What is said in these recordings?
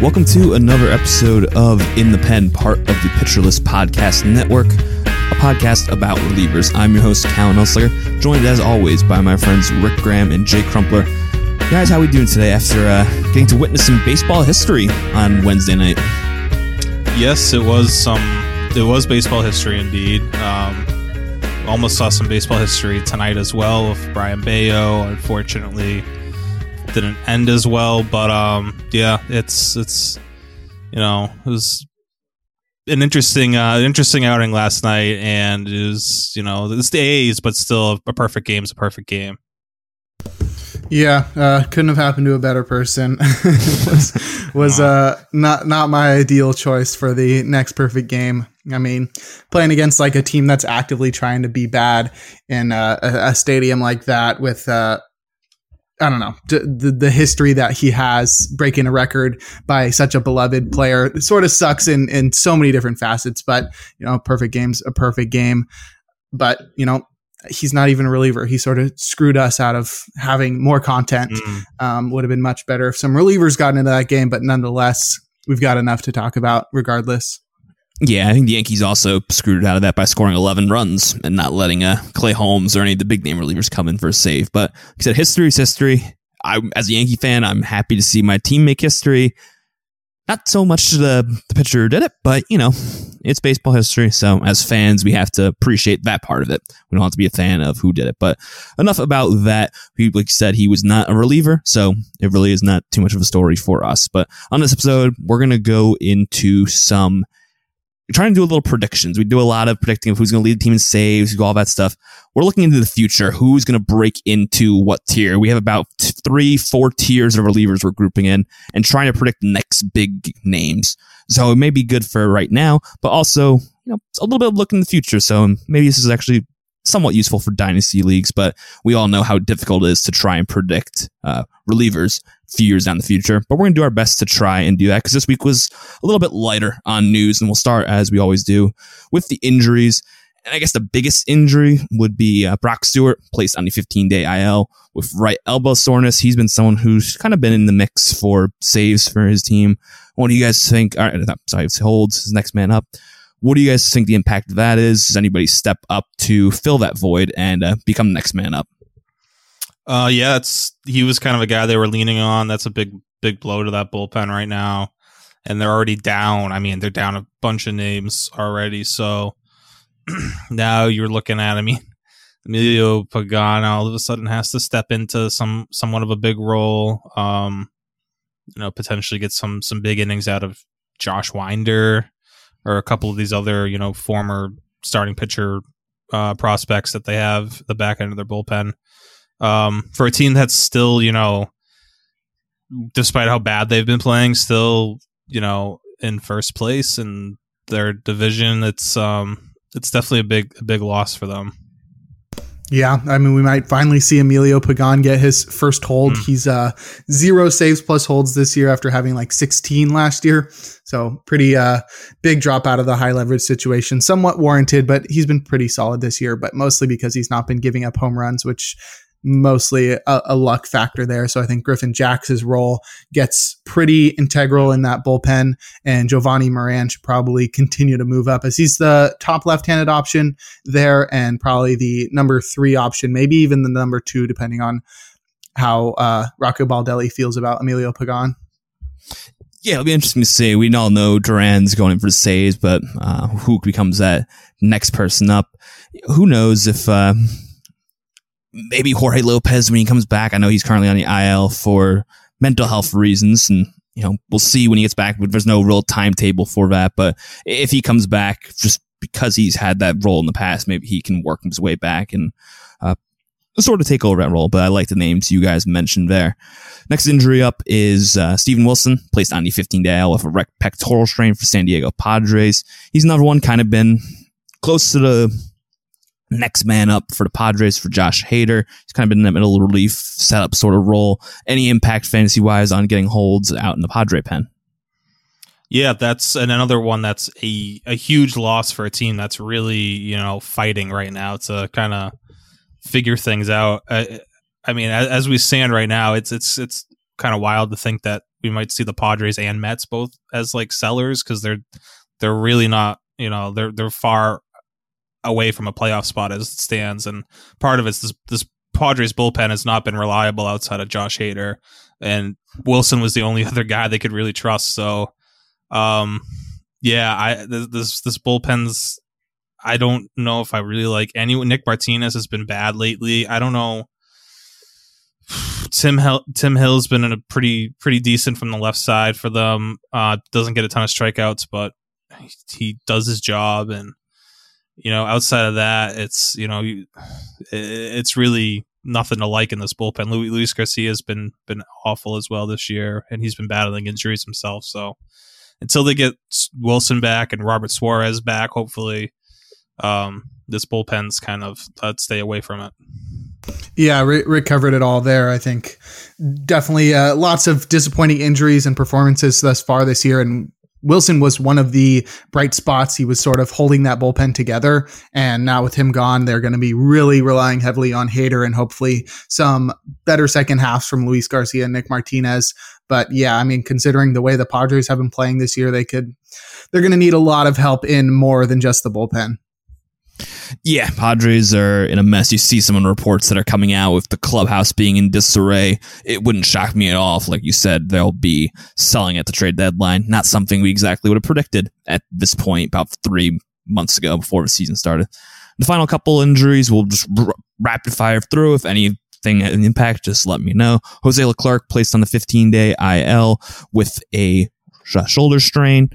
Welcome to another episode of In the Pen, part of the Pitcher List Podcast Network, a podcast about relievers. I'm your host, Callan Elslinger, joined as always by my friends Rick Graham and Jay Crumpler. Guys, how we doing today after getting to witness some baseball history on Wednesday night? Yes, it was baseball history indeed. Almost saw some baseball history tonight as well with Brayan Bello. Unfortunately, didn't end as well, but yeah, it was an interesting outing last night, and it was, it's the A's, but still a perfect game's a perfect game. Yeah, couldn't have happened to a better person. was not my ideal choice for the next perfect game. I mean, playing against like a team that's actively trying to be bad in a stadium like that with I don't know, the history that he has, breaking a record by such a beloved player, it sort of sucks in so many different facets. But perfect game's a perfect game. But he's not even a reliever. He sort of screwed us out of having more content. Would have been much better if some relievers got into that game, but nonetheless, we've got enough to talk about regardless. Yeah, I think the Yankees also screwed it out of that by scoring 11 runs and not letting Clay Holmes or any of the big name relievers come in for a save. But like I said, history is history. As a Yankee fan, I'm happy to see my team make history. Not so much the pitcher who did it, but, it's baseball history. So as fans, we have to appreciate that part of it. We don't have to be a fan of who did it. But enough about that. Like you said, he was not a reliever, so it really is not too much of a story for us. But on this episode, we're going to go into trying to do a little predictions. We do a lot of predicting of who's going to lead the team in saves, all that stuff. We're looking into the future. Who's going to break into what tier? We have about 3-4 tiers of relievers we're grouping in and trying to predict the next big names. So it may be good for right now, but also, it's a little bit of look in the future. So maybe this is actually somewhat useful for dynasty leagues, but we all know how difficult it is to try and predict relievers a few years down the future. But we're going to do our best to try and do that because this week was a little bit lighter on news, and we'll start, as we always do, with the injuries. And I guess the biggest injury would be Brock Stewart, placed on the 15-day IL with right elbow soreness. He's been someone who's kind of been in the mix for saves for his team. What do you guys think? Holds his next man up. What do you guys think the impact of that is? Does anybody step up to fill that void and become the next man up? Yeah, he was kind of a guy they were leaning on. That's a big blow to that bullpen right now. And they're already down. I mean, they're down a bunch of names already. So now you're looking at, Emilio Pagan all of a sudden has to step into somewhat of a big role. Potentially get some big innings out of Josh Winder or a couple of these other, former starting pitcher prospects that they have the back end of their bullpen. For a team that's still, despite how bad they've been playing, still, in first place in their division, it's definitely a big loss for them. Yeah, we might finally see Emilio Pagan get his first hold. He's 0 saves plus holds this year after having like 16 last year. So pretty big drop out of the high leverage situation. Somewhat warranted, but he's been pretty solid this year, but mostly because he's not been giving up home runs, which mostly a luck factor there. So I think Griffin Jax's role gets pretty integral in that bullpen, and Giovanni Moran should probably continue to move up as he's the top left-handed option there and probably the number 3 option, maybe even the number 2, depending on how Rocco Baldelli feels about Emilio Pagan. Yeah, it'll be interesting to see. We all know Duran's going in for the saves, but who becomes that next person up? Who knows if maybe Jorge Lopez, when he comes back, I know he's currently on the IL for mental health reasons, and we'll see when he gets back. But there's no real timetable for that. But if he comes back, just because he's had that role in the past, maybe he can work his way back and sort of take over that role. But I like the names you guys mentioned there. Next injury up is Steven Wilson, placed on the 15-day IL with a rect pectoral strain for San Diego Padres. He's another one, kind of been close to the next man up for the Padres for Josh Hader. He's kind of been in that middle relief setup sort of role. Any impact fantasy wise on getting holds out in the Padre pen? Yeah, that's another one that's a huge loss for a team that's really, fighting right now to kind of figure things out. I mean, as we stand right now, it's kind of wild to think that we might see the Padres and Mets both as like sellers, because they're really not, they're far away from a playoff spot as it stands, and part of it's this Padres bullpen has not been reliable outside of Josh Hader, and Wilson was the only other guy they could really trust. So, this bullpen's, I don't know if I really like anyone. Nick Martinez has been bad lately. I don't know. Tim Hill's been in a pretty decent from the left side for them. Doesn't get a ton of strikeouts, but he does his job. And, outside of that, it's really nothing to like in this bullpen. Luis Garcia has been awful as well this year, and he's been battling injuries himself. So until they get Wilson back and Robert Suarez back, hopefully, this bullpen's kind of, I'd stay away from it. Yeah, Rick covered it all there. I think definitely lots of disappointing injuries and performances thus far this year. And Wilson was one of the bright spots. He was sort of holding that bullpen together. And now with him gone, they're going to be really relying heavily on Hader and hopefully some better second halves from Luis Garcia and Nick Martinez. But yeah, I mean, considering the way the Padres have been playing this year, they're going to need a lot of help in more than just the bullpen. Yeah, Padres are in a mess. You see some of the reports that are coming out with the clubhouse being in disarray. It wouldn't shock me at all if, like you said, they'll be selling at the trade deadline. Not something we exactly would have predicted at this point about 3 months ago before the season started. The final couple injuries, we'll just rapid fire through. If anything had an impact, just let me know. Jose Leclerc placed on the 15-day IL with a shoulder strain.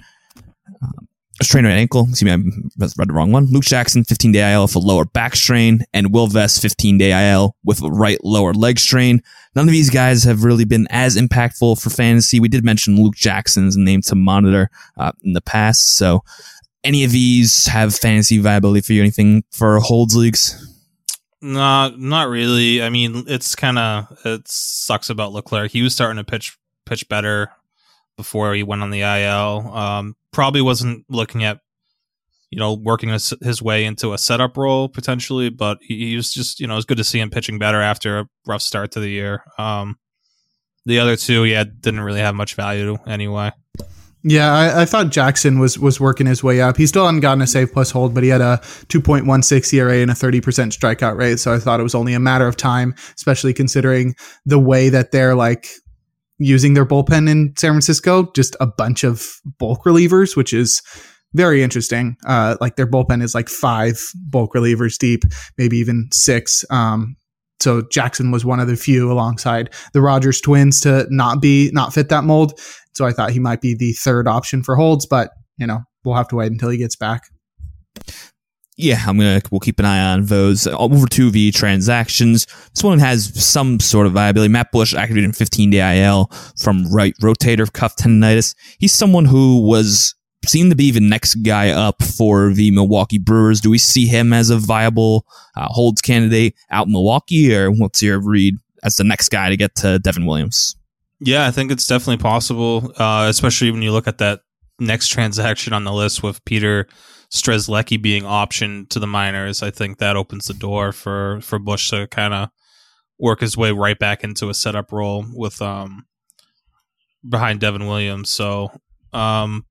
Strain right ankle. Excuse me, I read the wrong one. Luke Jackson, 15-day IL with a lower back strain, and Will Vest, 15-day IL with a right lower leg strain. None of these guys have really been as impactful for fantasy. We did mention Luke Jackson's name to monitor in the past. So, any of these have fantasy viability for you? Anything for holds leagues? No, not really. I mean, it sucks about Leclerc. He was starting to pitch better before he went on the IL. Probably wasn't looking at, working his way into a setup role potentially, but he was just, it's good to see him pitching better after a rough start to the year. The other two, didn't really have much value anyway. Yeah, I thought Jackson was working his way up. He still hadn't gotten a save plus hold, but he had a 2.16 ERA and a 30% strikeout rate. So I thought it was only a matter of time, especially considering the way that they're using their bullpen in San Francisco, just a bunch of bulk relievers, which is very interesting. Their bullpen is 5 bulk relievers deep, maybe even 6. So Jackson was one of the few alongside the Rogers twins to not fit that mold. So I thought he might be the third option for holds, but we'll have to wait until he gets back. Yeah, we'll keep an eye on those. Over to the transactions. This one has some sort of viability. Matt Bush activated in 15-day IL from right rotator cuff tendonitis. He's someone who seemed to be the next guy up for the Milwaukee Brewers. Do we see him as a viable holds candidate out in Milwaukee, or what's your read as the next guy to get to Devin Williams? Yeah, I think it's definitely possible, especially when you look at that next transaction on the list with Peter Strzelecki being optioned to the minors. I think that opens the door for Bush to kind of work his way right back into a setup role with behind Devin Williams. So, I'm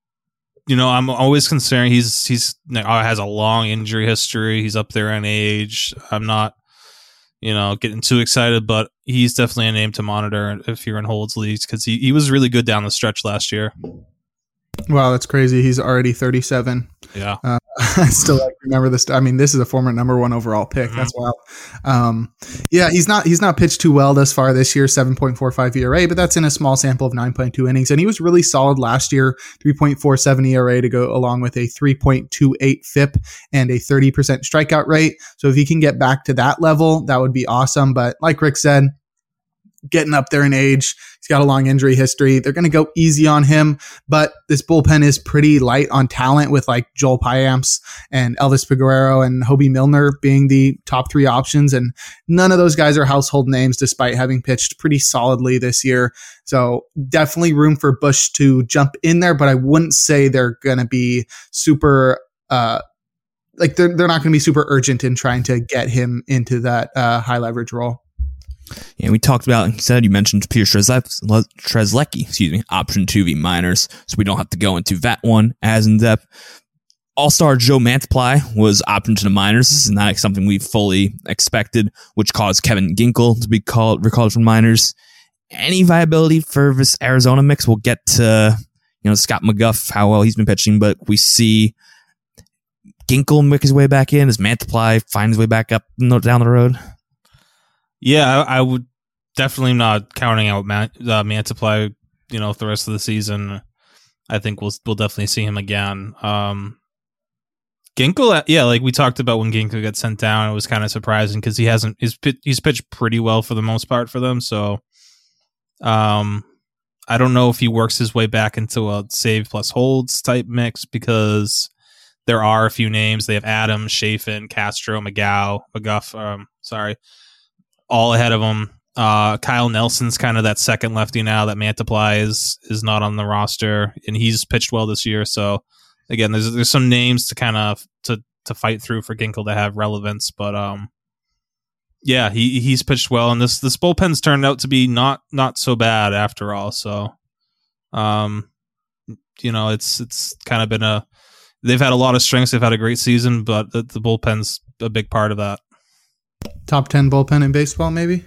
always concerned. He has a long injury history. He's up there in age. I'm not, getting too excited, but he's definitely a name to monitor if you're in holds leagues, because he was really good down the stretch last year. Wow, that's crazy. He's already 37. Yeah. I still remember this. I mean, this is a former number 1 overall pick. Mm-hmm. That's wild. He's not pitched too well thus far this year, 7.45 ERA, but that's in a small sample of 9.2 innings. And he was really solid last year, 3.47 ERA to go along with a 3.28 FIP and a 30% strikeout rate. So if he can get back to that level, that would be awesome. But like Rick said, getting up there in age, he's got a long injury history. They're going to go easy on him, but this bullpen is pretty light on talent with Joel Payamps and Elvis Peguero and Hobie Milner being the top 3 options. And none of those guys are household names despite having pitched pretty solidly this year. So definitely room for Bush to jump in there, but I wouldn't say they're going to be super, they're not going to be super urgent in trying to get him into that high leverage role. Yeah, we talked about, like you said, you mentioned Peter Strzelecki, option 2v minors, so we don't have to go into that one as in depth. All-star Joe Mantiply was option to the minors. This is not something we fully expected, which caused Kevin Ginkel to be recalled from minors. Any viability for this Arizona mix? We'll get to Scott McGough, how well he's been pitching, but we see Ginkel make his way back in. Does Mantiply find his way back up down the road? Yeah, I would definitely not counting out Mantiply. For the rest of the season, I think we'll definitely see him again. Ginkel, yeah, like we talked about when Ginkel got sent down, it was kind of surprising because he's pitched pretty well for the most part for them. So, I don't know if he works his way back into a save plus holds type mix because there are a few names. They have Adams, Chafin, Castro, McGough, all ahead of him. Kyle Nelson's kind of that second lefty now that Mantiply is not on the roster, and he's pitched well this year. So again, there's some names to kind of to fight through for Ginkel to have relevance, but yeah, he's pitched well, and this bullpen's turned out to be not so bad after all. So it's kind of been they've had a lot of strengths. They've had a great season, but the bullpen's a big part of that. Top 10 bullpen in baseball, maybe?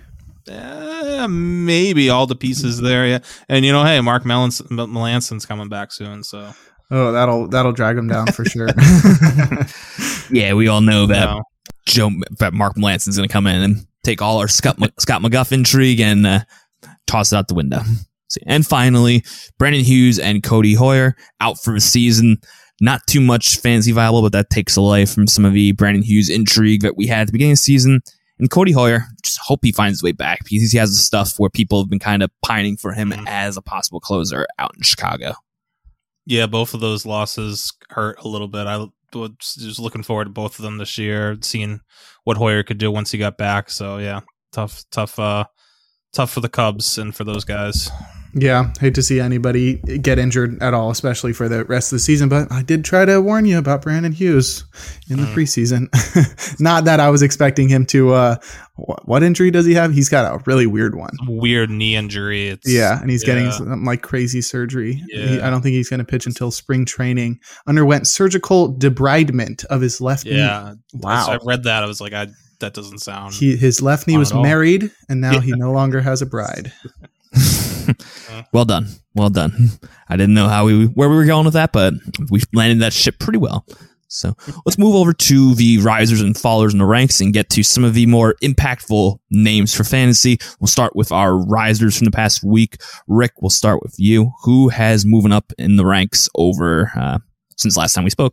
Maybe all the pieces there, yeah. And hey, Mark Melanson's coming back soon, so that'll drag him down for sure. Yeah, we all know that Mark Melanson's going to come in and take all our Scott McGough intrigue and toss it out the window. And finally, Brandon Hughes and Cody Hoyer out for the season. Not too much fantasy viable, but that takes away from some of the Brandon Hughes intrigue that we had at the beginning of the season. And Cody Hoyer, just hope he finds his way back because he has the stuff where people have been kind of pining for him as a possible closer out in Chicago. Yeah, both of those losses hurt a little bit. I was just looking forward to both of them this year, seeing what Hoyer could do once he got back. So yeah, tough for the Cubs and for those guys. Yeah, hate to see anybody get injured at all, especially for the rest of the season. But I did try to warn you about Brandon Hughes in the preseason. Not that I was expecting him to. What injury does he have? He's got a really weird one. Weird knee injury. And he's getting some like crazy surgery. Yeah. I don't think he's going to pitch until spring training. Underwent surgical debridement of his left knee. Yeah, wow. So I read that. I was like, that doesn't sound. His left knee was married, and now he no longer has a bride. Well done. I didn't know where we were going with that, but we landed that ship pretty well. So let's move over to the risers and fallers in the ranks and get to some of the more impactful names for fantasy. We'll start with our risers from the past week. Rick, we'll start with you. Who has moving up in the ranks over since last time we spoke?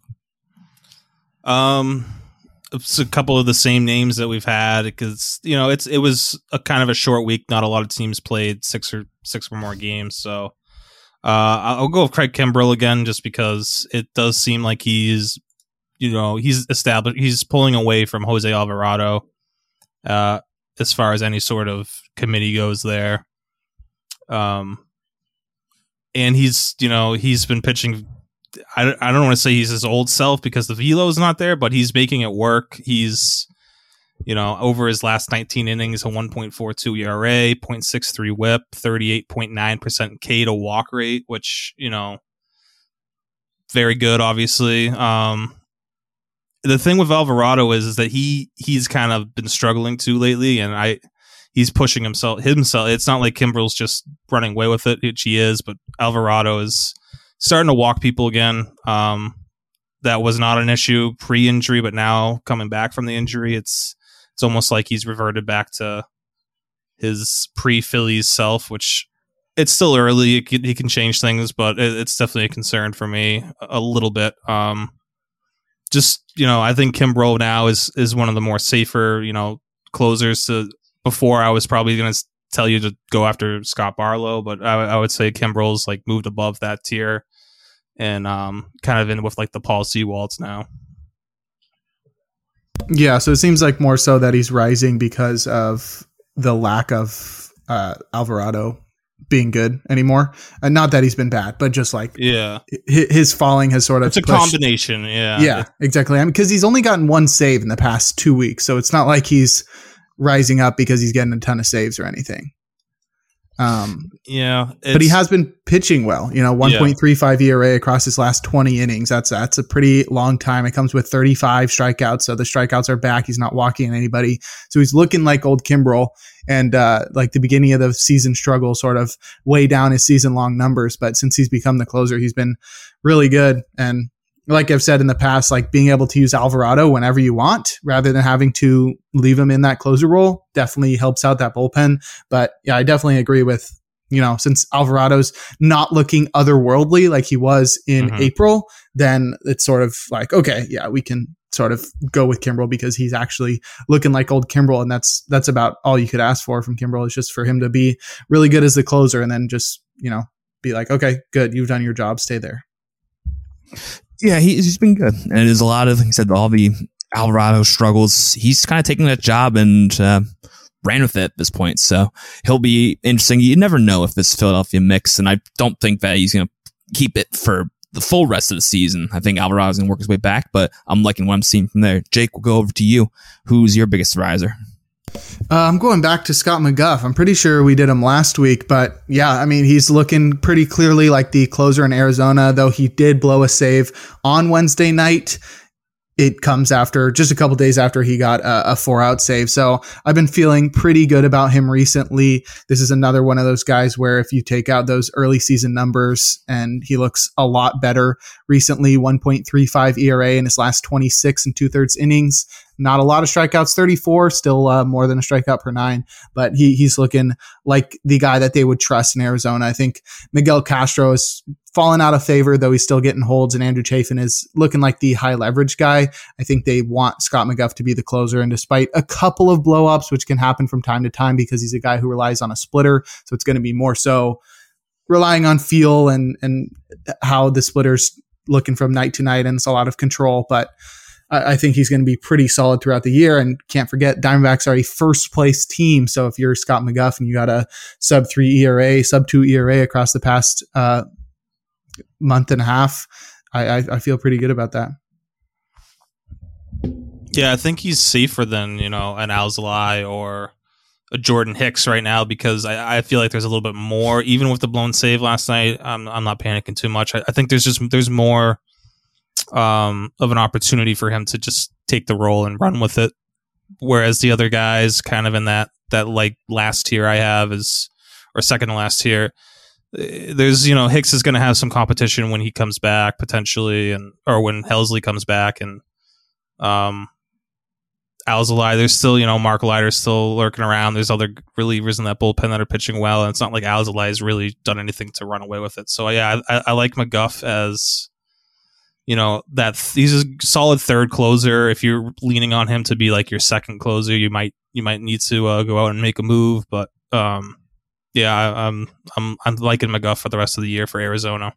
It's a couple of the same names that we've had because it was a kind of a short week. Not a lot of teams played six or more games, so I'll go with Craig Kimbrell again just because it does seem like he's established. He's pulling away from Jose Alvarado as far as any sort of committee goes there, and he's been pitching. I don't want to say he's his old self because the velo is not there, but he's making it work. He's, over his last 19 innings, a 1.42 ERA, 0.63 whip, 38.9% K to walk rate, which, very good, obviously. The thing with Alvarado is that he's kind of been struggling too lately, and he's pushing himself. It's not like Kimbrell's just running away with it, which he is, but Alvarado is starting to walk people again. That was not an issue pre-injury, but now coming back from the injury, it's almost like he's reverted back to his pre-Phillies self, which it's still early. He can change things, but it's definitely a concern for me a little bit. I think Kimbrell now is one of the more safer, closers. Before I was probably going to tell you to go after Scott Barlow, but I would say Kimbrell's like moved above that tier and kind of in with like the Paul Sewalds now. Yeah, so it seems like more so that he's rising because of the lack of Alvarado being good anymore. And not that he's been bad, but just like his falling has sort of it's a combination. Yeah, exactly. I mean, because he's only gotten one save in the past 2 weeks, so it's not like he's rising up because he's getting a ton of saves or anything. But he has been pitching well, 1.35 ERA across his last 20 innings. That's a pretty long time. It comes with 35 strikeouts. So the strikeouts are back. He's not walking anybody. So he's looking like old Kimbrel, and like the beginning of the season struggle sort of weigh down his season long numbers. But since he's become the closer, he's been really good. And like I've said in the past, like being able to use Alvarado whenever you want rather than having to leave him in that closer role definitely helps out that bullpen. But yeah, I definitely agree with, since Alvarado's not looking otherworldly like he was in April, then it's sort of like, okay, yeah, we can sort of go with Kimbrel because he's actually looking like old Kimbrel. And that's about all you could ask for from Kimbrel, is just for him to be really good as the closer and then just, be like, okay, good. You've done your job. Stay there. Yeah, he's been good. And there's a lot of, like I said, all the Alvarado struggles. He's kind of taking that job and ran with it at this point. So he'll be interesting. You never know if this Philadelphia mix, and I don't think that he's going to keep it for the full rest of the season. I think Alvarado's going to work his way back, but I'm liking what I'm seeing from there. Jake, we'll go over to you. Who's your biggest riser? I'm going back to Scott McGough. I'm pretty sure we did him last week, but yeah, I mean, he's looking pretty clearly like the closer in Arizona, though he did blow a save on Wednesday night. It comes after just a couple days after he got a 4-out save. So I've been feeling pretty good about him recently. This is another one of those guys where if you take out those early season numbers, and he looks a lot better recently, 1.35 ERA in his last 26 and 2/3 innings. Not a lot of strikeouts, 34, still more than a strikeout per 9, but he's looking like the guy that they would trust in Arizona. I think Miguel Castro is fallen out of favor, though he's still getting holds, and Andrew Chafin is looking like the high leverage guy. I think they want Scott McGough to be the closer, and despite a couple of blow-ups, which can happen from time to time because he's a guy who relies on a splitter, so it's going to be more so relying on feel and how the splitter's looking from night to night, and it's a lot of control, but I think he's going to be pretty solid throughout the year. And can't forget, Diamondbacks are a first place team. So if you're Scott McGough and you got a sub-3 ERA, sub-2 ERA across the past month and a half, I feel pretty good about that. Yeah, I think he's safer than, an Alzolay or a Jordan Hicks right now, because I feel like there's a little bit more, even with the blown save last night. I'm not panicking too much. I think there's more of an opportunity for him to just take the role and run with it, whereas the other guys kind of in that like last tier I have is, or second to last tier, there's Hicks is going to have some competition when he comes back potentially, or when Helsley comes back, and Alzolay, there's still Mark Leiter's still lurking around. There's other relievers in that bullpen that are pitching well, and it's not like Alzolay has really done anything to run away with it. So yeah, I like McGough as that he's a solid third closer. If you're leaning on him to be like your second closer, you might need to go out and make a move. But yeah, I'm liking McGough for the rest of the year for Arizona.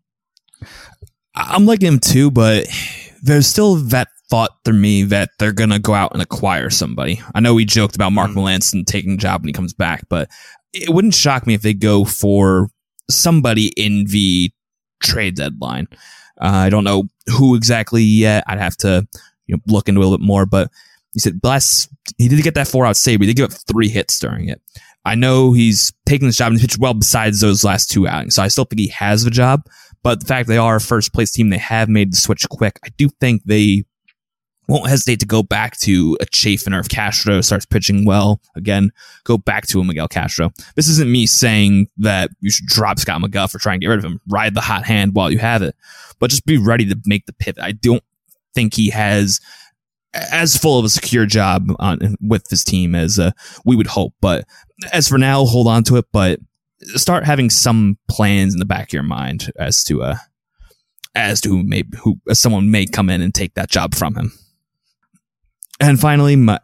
I'm liking him too, but there's still that thought through me that they're gonna go out and acquire somebody. I know we joked about Mark Melancon taking a job when he comes back, but it wouldn't shock me if they go for somebody in the trade deadline. I don't know who exactly yet. I'd have to look into it a little bit more. But he said he did get that 4-out save, but he did give up 3 hits during it. I know he's taking this job and he pitched well besides those last 2 outings, so I still think he has the job. But the fact they are a first place team, they have made the switch quick. I do think they won't hesitate to go back to a Chafin, or if Castro starts pitching well again, go back to a Miguel Castro. This isn't me saying that you should drop Scott McGough or try and get rid of him. Ride the hot hand while you have it, but just be ready to make the pivot. I don't think he has as full of a secure job with his team as we would hope. But as for now, hold on to it, but start having some plans in the back of your mind as to who someone may come in and take that job from him. And finally, my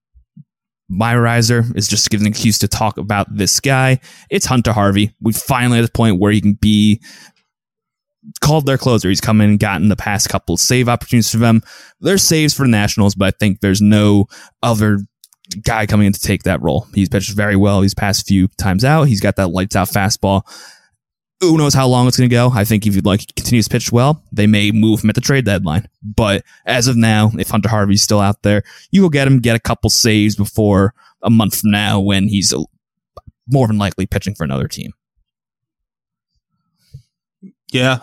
riser is just giving an excuse to talk about this guy. It's Hunter Harvey. We finally at the point where he can be called their closer. He's come in and gotten the past couple of save opportunities for them. There's saves for the Nationals, but I think there's no other guy coming in to take that role. He's pitched very well these past few times out. He's got that lights out fastball. Who knows how long it's going to go? I think if you'd like to continue to pitch well, they may move him at the trade deadline. But as of now, if Hunter Harvey's still out there, you go get him, get a couple saves before a month from now when he's more than likely pitching for another team. Yeah,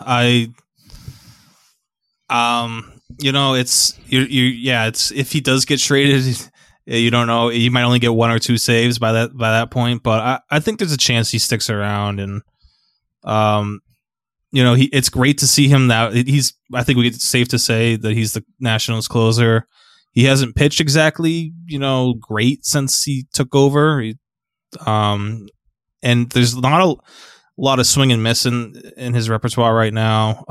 it's if he does get traded, you don't know. He might only get 1 or 2 saves by that point, but I think there's a chance he sticks around, and it's great to see him now. I think it's safe to say that he's the Nationals closer. He hasn't pitched exactly, great since he took over. And there's not a lot of swing and miss in his repertoire right now.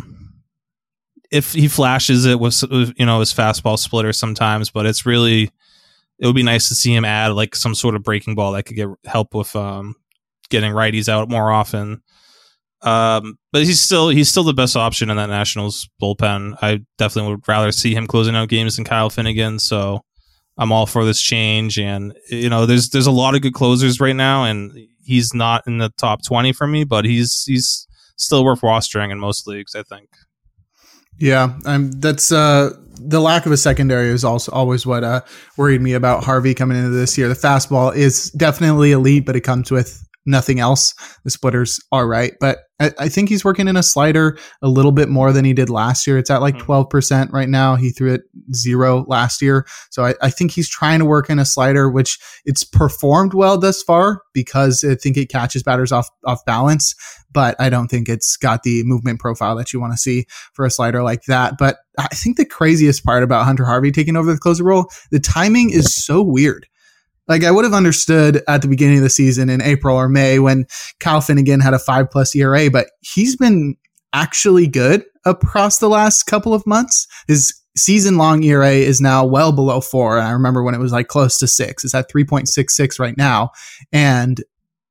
If he flashes it with his fastball splitter sometimes, but it would be nice to see him add like some sort of breaking ball that could get help with getting righties out more often. But he's still the best option in that Nationals bullpen. I definitely would rather see him closing out games than Kyle Finnegan. So I'm all for this change. And there's a lot of good closers right now, and he's not in the top 20 for me, but he's still worth rostering in most leagues, I think. Yeah, that's the lack of a secondary is also always what worried me about Harvey coming into this year. The fastball is definitely elite, but it comes with nothing else. The splitter's all right, but I think he's working in a slider a little bit more than he did last year. It's at like 12% right now. He threw it 0 last year. So I think he's trying to work in a slider, which it's performed well thus far because I think it catches batters off balance, but I don't think it's got the movement profile that you want to see for a slider like that. But I think the craziest part about Hunter Harvey taking over the closer role, the timing is so weird. Like I would have understood at the beginning of the season in April or May when Kyle Finnegan had a 5+ ERA, but he's been actually good across the last couple of months. His season-long ERA is now well below 4. And I remember when it was like close to 6. It's at 3.66 right now. And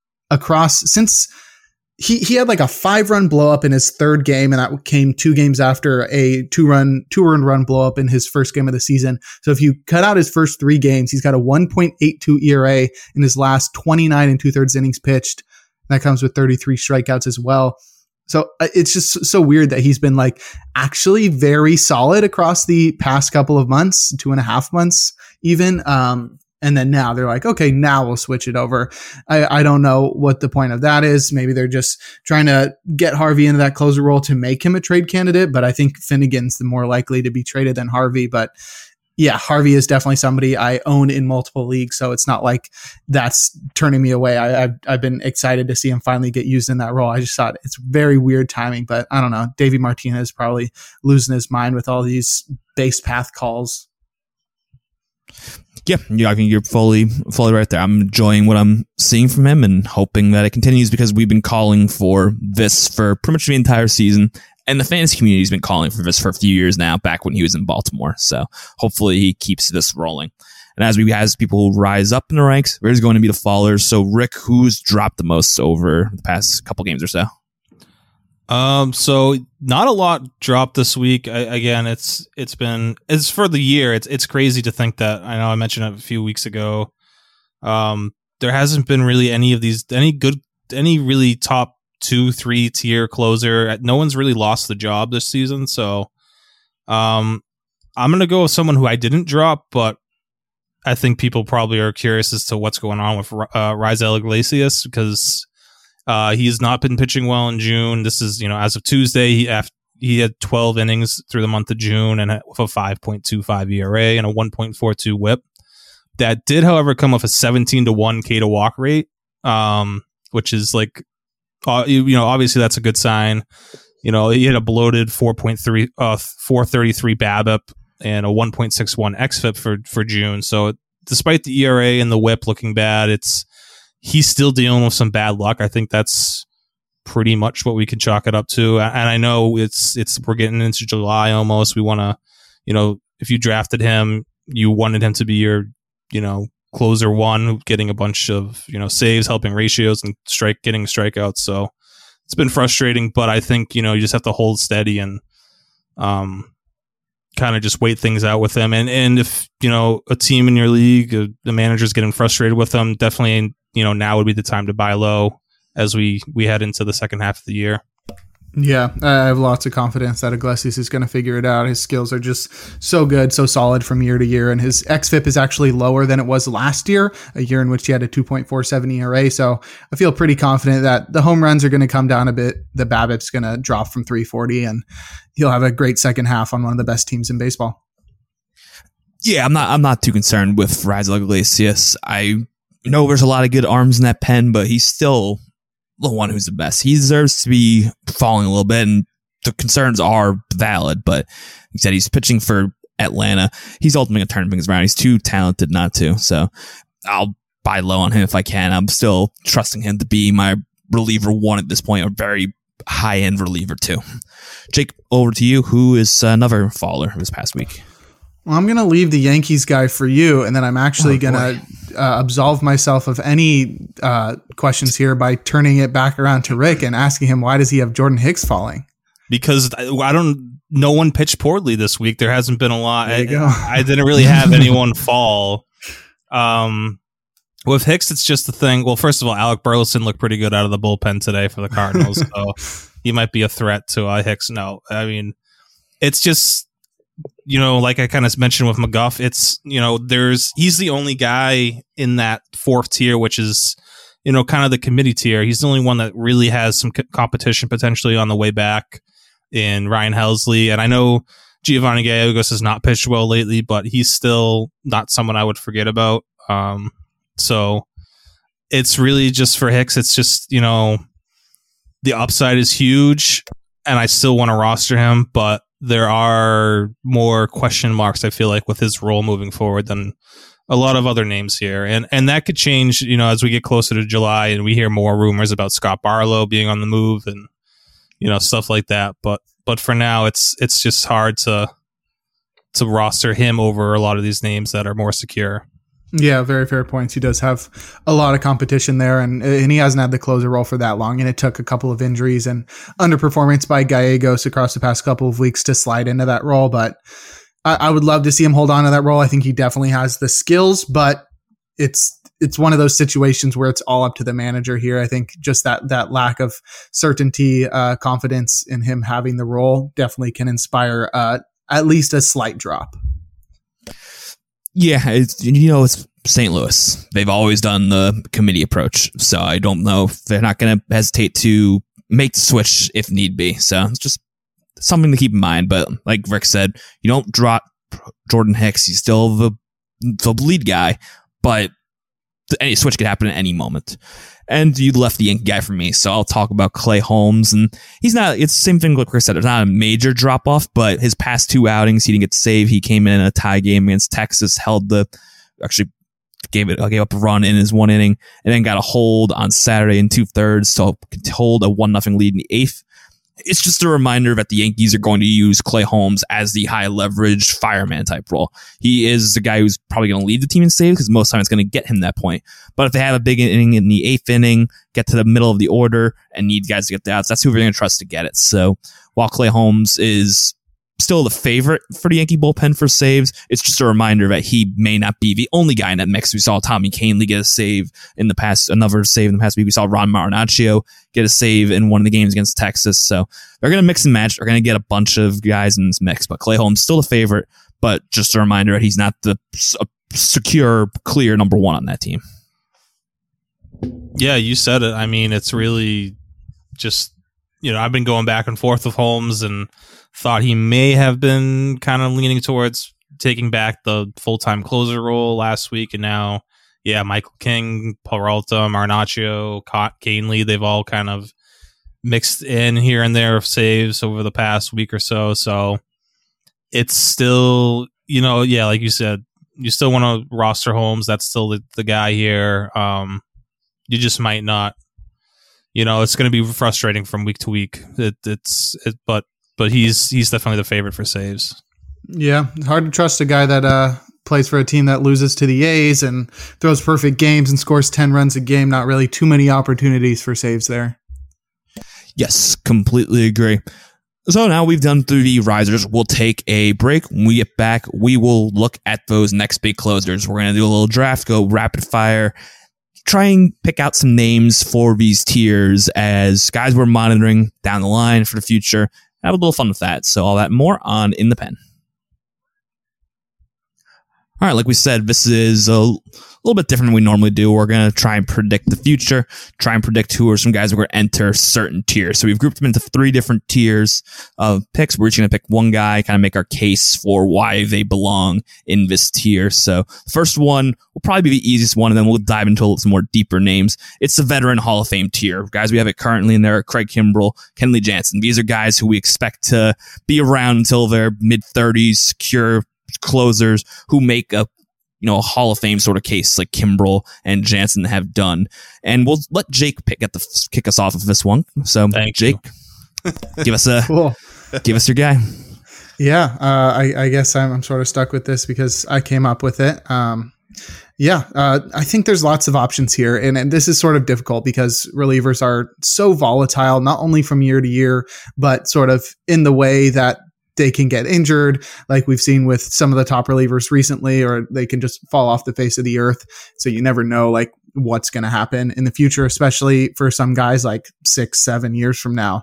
since he had like a 5-run blow up in his third game, and that came 2 games after a 2-run blow up in his first game of the season. So if you cut out his first 3 games, he's got a 1.82 ERA in his last 29 2/3 innings pitched. That comes with 33 strikeouts as well. So it's just so weird that he's been like actually very solid across the past couple of months, 2.5 months even. And then now they're like, okay, now we'll switch it over. I don't know what the point of that is. Maybe they're just trying to get Harvey into that closer role to make him a trade candidate. But I think Finnegan's the more likely to be traded than Harvey. But yeah, Harvey is definitely somebody I own in multiple leagues. So it's not like that's turning me away. I've been excited to see him finally get used in that role. I just thought it's very weird timing, but I don't know. Davey Martinez probably losing his mind with all these base path calls. Yeah, I think you're fully right there. I'm enjoying what I'm seeing from him and hoping that it continues because we've been calling for this for pretty much the entire season. And the fantasy community's been calling for this for a few years now, back when he was in Baltimore. So hopefully he keeps this rolling. And as people who rise up in the ranks, there's going to be the fallers. So Rick, who's dropped the most over the past couple games or so? So not a lot dropped this week. It's for the year. It's crazy to think that. I know I mentioned it a few weeks ago. There hasn't been really any really top 2-3 tier closer. No one's really lost the job this season. So, I'm going to go with someone who I didn't drop, but I think people probably are curious as to what's going on with Raisel Iglesias because he has not been pitching well in June. This is, as of Tuesday, he had 12 innings through the month of June and with a 5.25 ERA and a 1.42 WHIP. That did, however, come off a 17-1 K to walk rate, which is like, obviously that's a good sign. He had a bloated 433 BABIP and a 1.61 xFIP for June. So despite the ERA and the WHIP looking bad, he's still dealing with some bad luck. I think that's pretty much what we can chalk it up to. And I know we're getting into July almost. We want to, if you drafted him, you wanted him to be your, closer one, getting a bunch of, saves, helping ratios and getting strikeouts. So it's been frustrating, but I think, you just have to hold steady and, kind of just wait things out with him. And if, a team in your league, the manager's getting frustrated with them, definitely, now would be the time to buy low as we head into the second half of the year. Yeah, I have lots of confidence that Iglesias is going to figure it out. His skills are just so good, so solid from year to year, and his xFIP is actually lower than it was last year, a year in which he had a 2.47 ERA. So I feel pretty confident that the home runs are going to come down a bit. The BABIP's going to drop from 340, and he'll have a great second half on one of the best teams in baseball. Yeah, I'm not too concerned with Raisel Iglesias. I know there's a lot of good arms in that pen, but he's still the one who's the best. He deserves to be falling a little bit, and the concerns are valid, but he said he's pitching for Atlanta. He's ultimately going to turn things around. He's too talented not to, so I'll buy low on him if I can. I'm still trusting him to be my reliever one at this point, a very high-end reliever two. Jake, over to you. Who is another faller this past week? Well, I'm going to leave the Yankees guy for you, and then I'm actually going to absolve myself of any questions here by turning it back around to Rick and asking him, why does he have Jordan Hicks falling? Because no one pitched poorly this week. There hasn't been a lot. There you go. I didn't really have anyone fall. With Hicks, it's just the thing. Well, first of all, Alec Burleson looked pretty good out of the bullpen today for the Cardinals, so he might be a threat to Hicks. No, I mean, it's just, like I kind of mentioned with McGough, it's, he's the only guy in that fourth tier, which is, kind of the committee tier. He's the only one that really has some competition potentially on the way back in Ryan Helsley. And I know Giovanni Gallegos has not pitched well lately, but he's still not someone I would forget about. So it's really just for Hicks. It's just, the upside is huge and I still want to roster him, but there are more question marks, I feel like, with his role moving forward than a lot of other names here. And that could change, as we get closer to July and we hear more rumors about Scott Barlow being on the move and, stuff like that. But for now, it's just hard to roster him over a lot of these names that are more secure. Yeah, very fair points. He does have a lot of competition there, and he hasn't had the closer role for that long, and it took a couple of injuries and underperformance by Gallegos across the past couple of weeks to slide into that role, but I would love to see him hold on to that role. I think he definitely has the skills, but it's one of those situations where it's all up to the manager here. I think just that lack of certainty, confidence in him having the role definitely can inspire at least a slight drop. Yeah, it's St. Louis. They've always done the committee approach, so I don't know if they're not going to hesitate to make the switch if need be. So it's just something to keep in mind. But like Rick said, you don't drop Jordan Hicks. He's still the lead guy, but any switch could happen at any moment. And you left the Yankee guy for me, so I'll talk about Clay Holmes. And it's the same thing like Chris said. There's not a major drop off, but his past two outings, he didn't get to save. He came in a tie game against Texas, gave up a run in his one inning, and then got a hold on Saturday in 2/3 to hold a 1-0 lead in the eighth. It's just a reminder that the Yankees are going to use Clay Holmes as the high leverage fireman type role. He is the guy who's probably going to lead the team in saves because most times it's going to get him that point. But if they have a big inning in the eighth inning, get to the middle of the order and need guys to get the outs, that's who we're going to trust to get it. So while Clay Holmes is still the favorite for the Yankee bullpen for saves, it's just a reminder that he may not be the only guy in that mix. We saw Tommy Kahnle get a save in the past, another save in the past week. We saw Ron Marinaccio get a save in one of the games against Texas. So they're going to mix and match. They're going to get a bunch of guys in this mix, but Clay Holmes still the favorite, but just a reminder that he's not the secure, clear number one on that team. Yeah, you said it. I mean, it's really just, I've been going back and forth with Holmes and thought he may have been kind of leaning towards taking back the full-time closer role last week. And now, Michael King, Peralta, Marinaccio, Kahnle, they've all kind of mixed in here and there of saves over the past week or so. So it's still, like you said, you still want to roster Holmes. That's still the guy here. You just might not, it's going to be frustrating from week to week. But he's definitely the favorite for saves. Yeah, hard to trust a guy that plays for a team that loses to the A's and throws perfect games and scores 10 runs a game. Not really too many opportunities for saves there. Yes, completely agree. So now we've done through the risers. We'll take a break. When we get back, we will look at those next big closers. We're going to do a little draft, go rapid fire, try and pick out some names for these tiers as guys we're monitoring down the line for the future. Have a little fun with that. So all that more on In the Pen. All right, like we said, this is a little bit different than we normally do. We're going to try and predict the future, try and predict who are some guys who are going to enter certain tiers. So we've grouped them into 3 different tiers of picks. We're each going to pick one guy, kind of make our case for why they belong in this tier. So the first one will probably be the easiest one, and then we'll dive into some more deeper names. It's the Veteran Hall of Fame tier. Guys we have it currently in there are Craig Kimbrell, Kenley Jansen. These are guys who we expect to be around until their mid-30s, secure closers who make a Hall of Fame sort of case like Kimbrell and Jansen have done. And we'll let Jake kick us off of this one. So Jake, give us your guy. Yeah, I guess I'm sort of stuck with this because I came up with it. I think there's lots of options here, and this is sort of difficult because relievers are so volatile, not only from year to year, but sort of in the way that they can get injured, like we've seen with some of the top relievers recently, or they can just fall off the face of the earth. So you never know like what's going to happen in the future, especially for some guys like 6-7 years from now.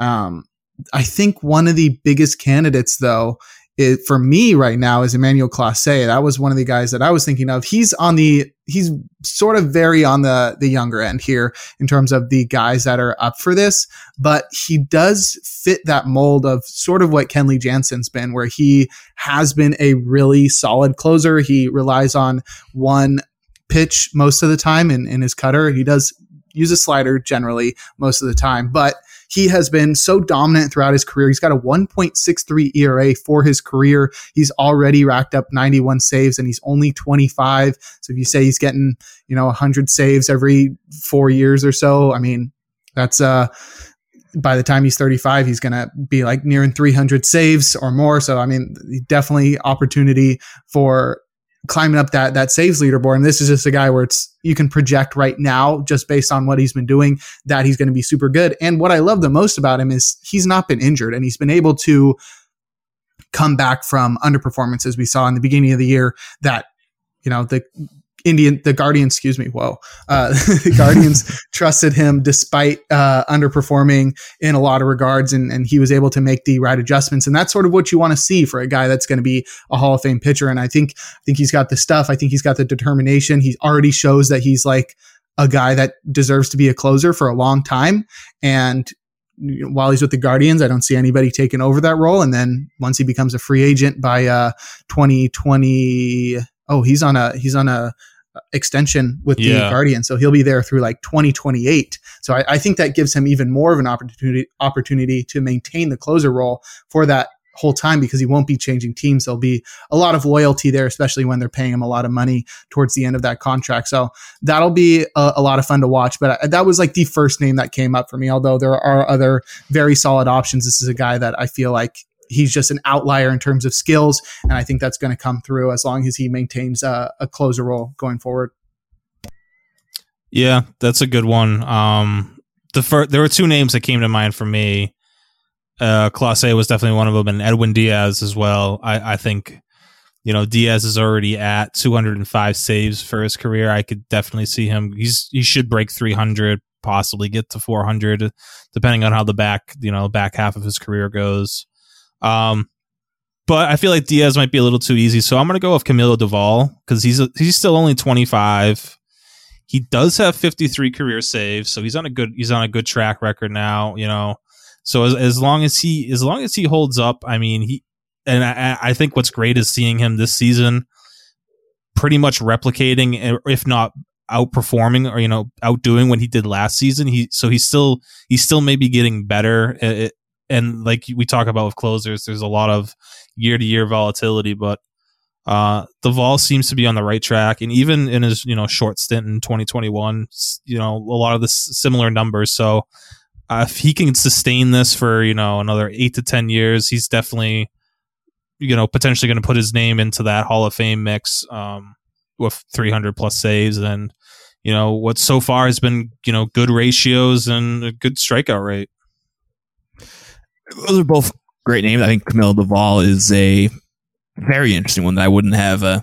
I think one of the biggest candidates though, for me right now is Emmanuel Clase. That was one of the guys that I was thinking of. He's sort of very on the younger end here in terms of the guys that are up for this, but he does fit that mold of sort of what Kenley Jansen's been, where he has been a really solid closer. He relies on one pitch most of the time in his cutter. He does use a slider generally most of the time, but he has been so dominant throughout his career. He's got a 1.63 ERA for his career. He's already racked up 91 saves and he's only 25. So if you say he's getting, 100 saves every 4 years or so, I mean, that's, by the time he's 35, he's going to be like nearing 300 saves or more. So, I mean, definitely opportunity for climbing up that saves leaderboard. And this is just a guy where you can project right now, just based on what he's been doing, that he's going to be super good. And what I love the most about him is he's not been injured and he's been able to come back from underperformances we saw in the beginning of the year that, the Guardians trusted him despite underperforming in a lot of regards, and he was able to make the right adjustments. And that's sort of what you want to see for a guy that's going to be a Hall of Fame pitcher. And I think he's got the stuff. I think he's got the determination. He already shows that he's like a guy that deserves to be a closer for a long time. And while he's with the Guardians, I don't see anybody taking over that role. And then once he becomes a free agent by 2020, he's on a extension with the Guardians, so he'll be there through like 2028. So I think that gives him even more of an opportunity to maintain the closer role for that whole time, because he won't be changing teams. There'll be a lot of loyalty there, especially when they're paying him a lot of money towards the end of that contract. So that'll be a lot of fun to watch. But that was like the first name that came up for me, although there are other very solid options. This is a guy that I feel like he's just an outlier in terms of skills, and I think that's going to come through as long as he maintains a closer role going forward. Yeah, that's a good one. There were 2 names that came to mind for me. Clase was definitely one of them, and Edwin Diaz as well. I think, Diaz is already at 205 saves for his career. I could definitely see him. He should break 300, possibly get to 400, depending on how the back half of his career goes. But I feel like Diaz might be a little too easy, so I'm going to go with Camilo Doval because he's still only 25. He does have 53 career saves, so he's on a good track record now. So as long as he holds up, I mean, I think what's great is seeing him this season pretty much replicating, if not outperforming or outdoing what he did last season. He's still maybe getting better. And like we talk about with closers, there's a lot of year-to-year volatility, but Doval seems to be on the right track. And even in his short stint in 2021, a lot of the similar numbers. So if he can sustain this for another 8 to 10 years, he's definitely potentially going to put his name into that Hall of Fame mix with 300 plus saves. And what so far has been good ratios and a good strikeout rate. Those are both great names. I think Camilo Doval is a very interesting one that I wouldn't have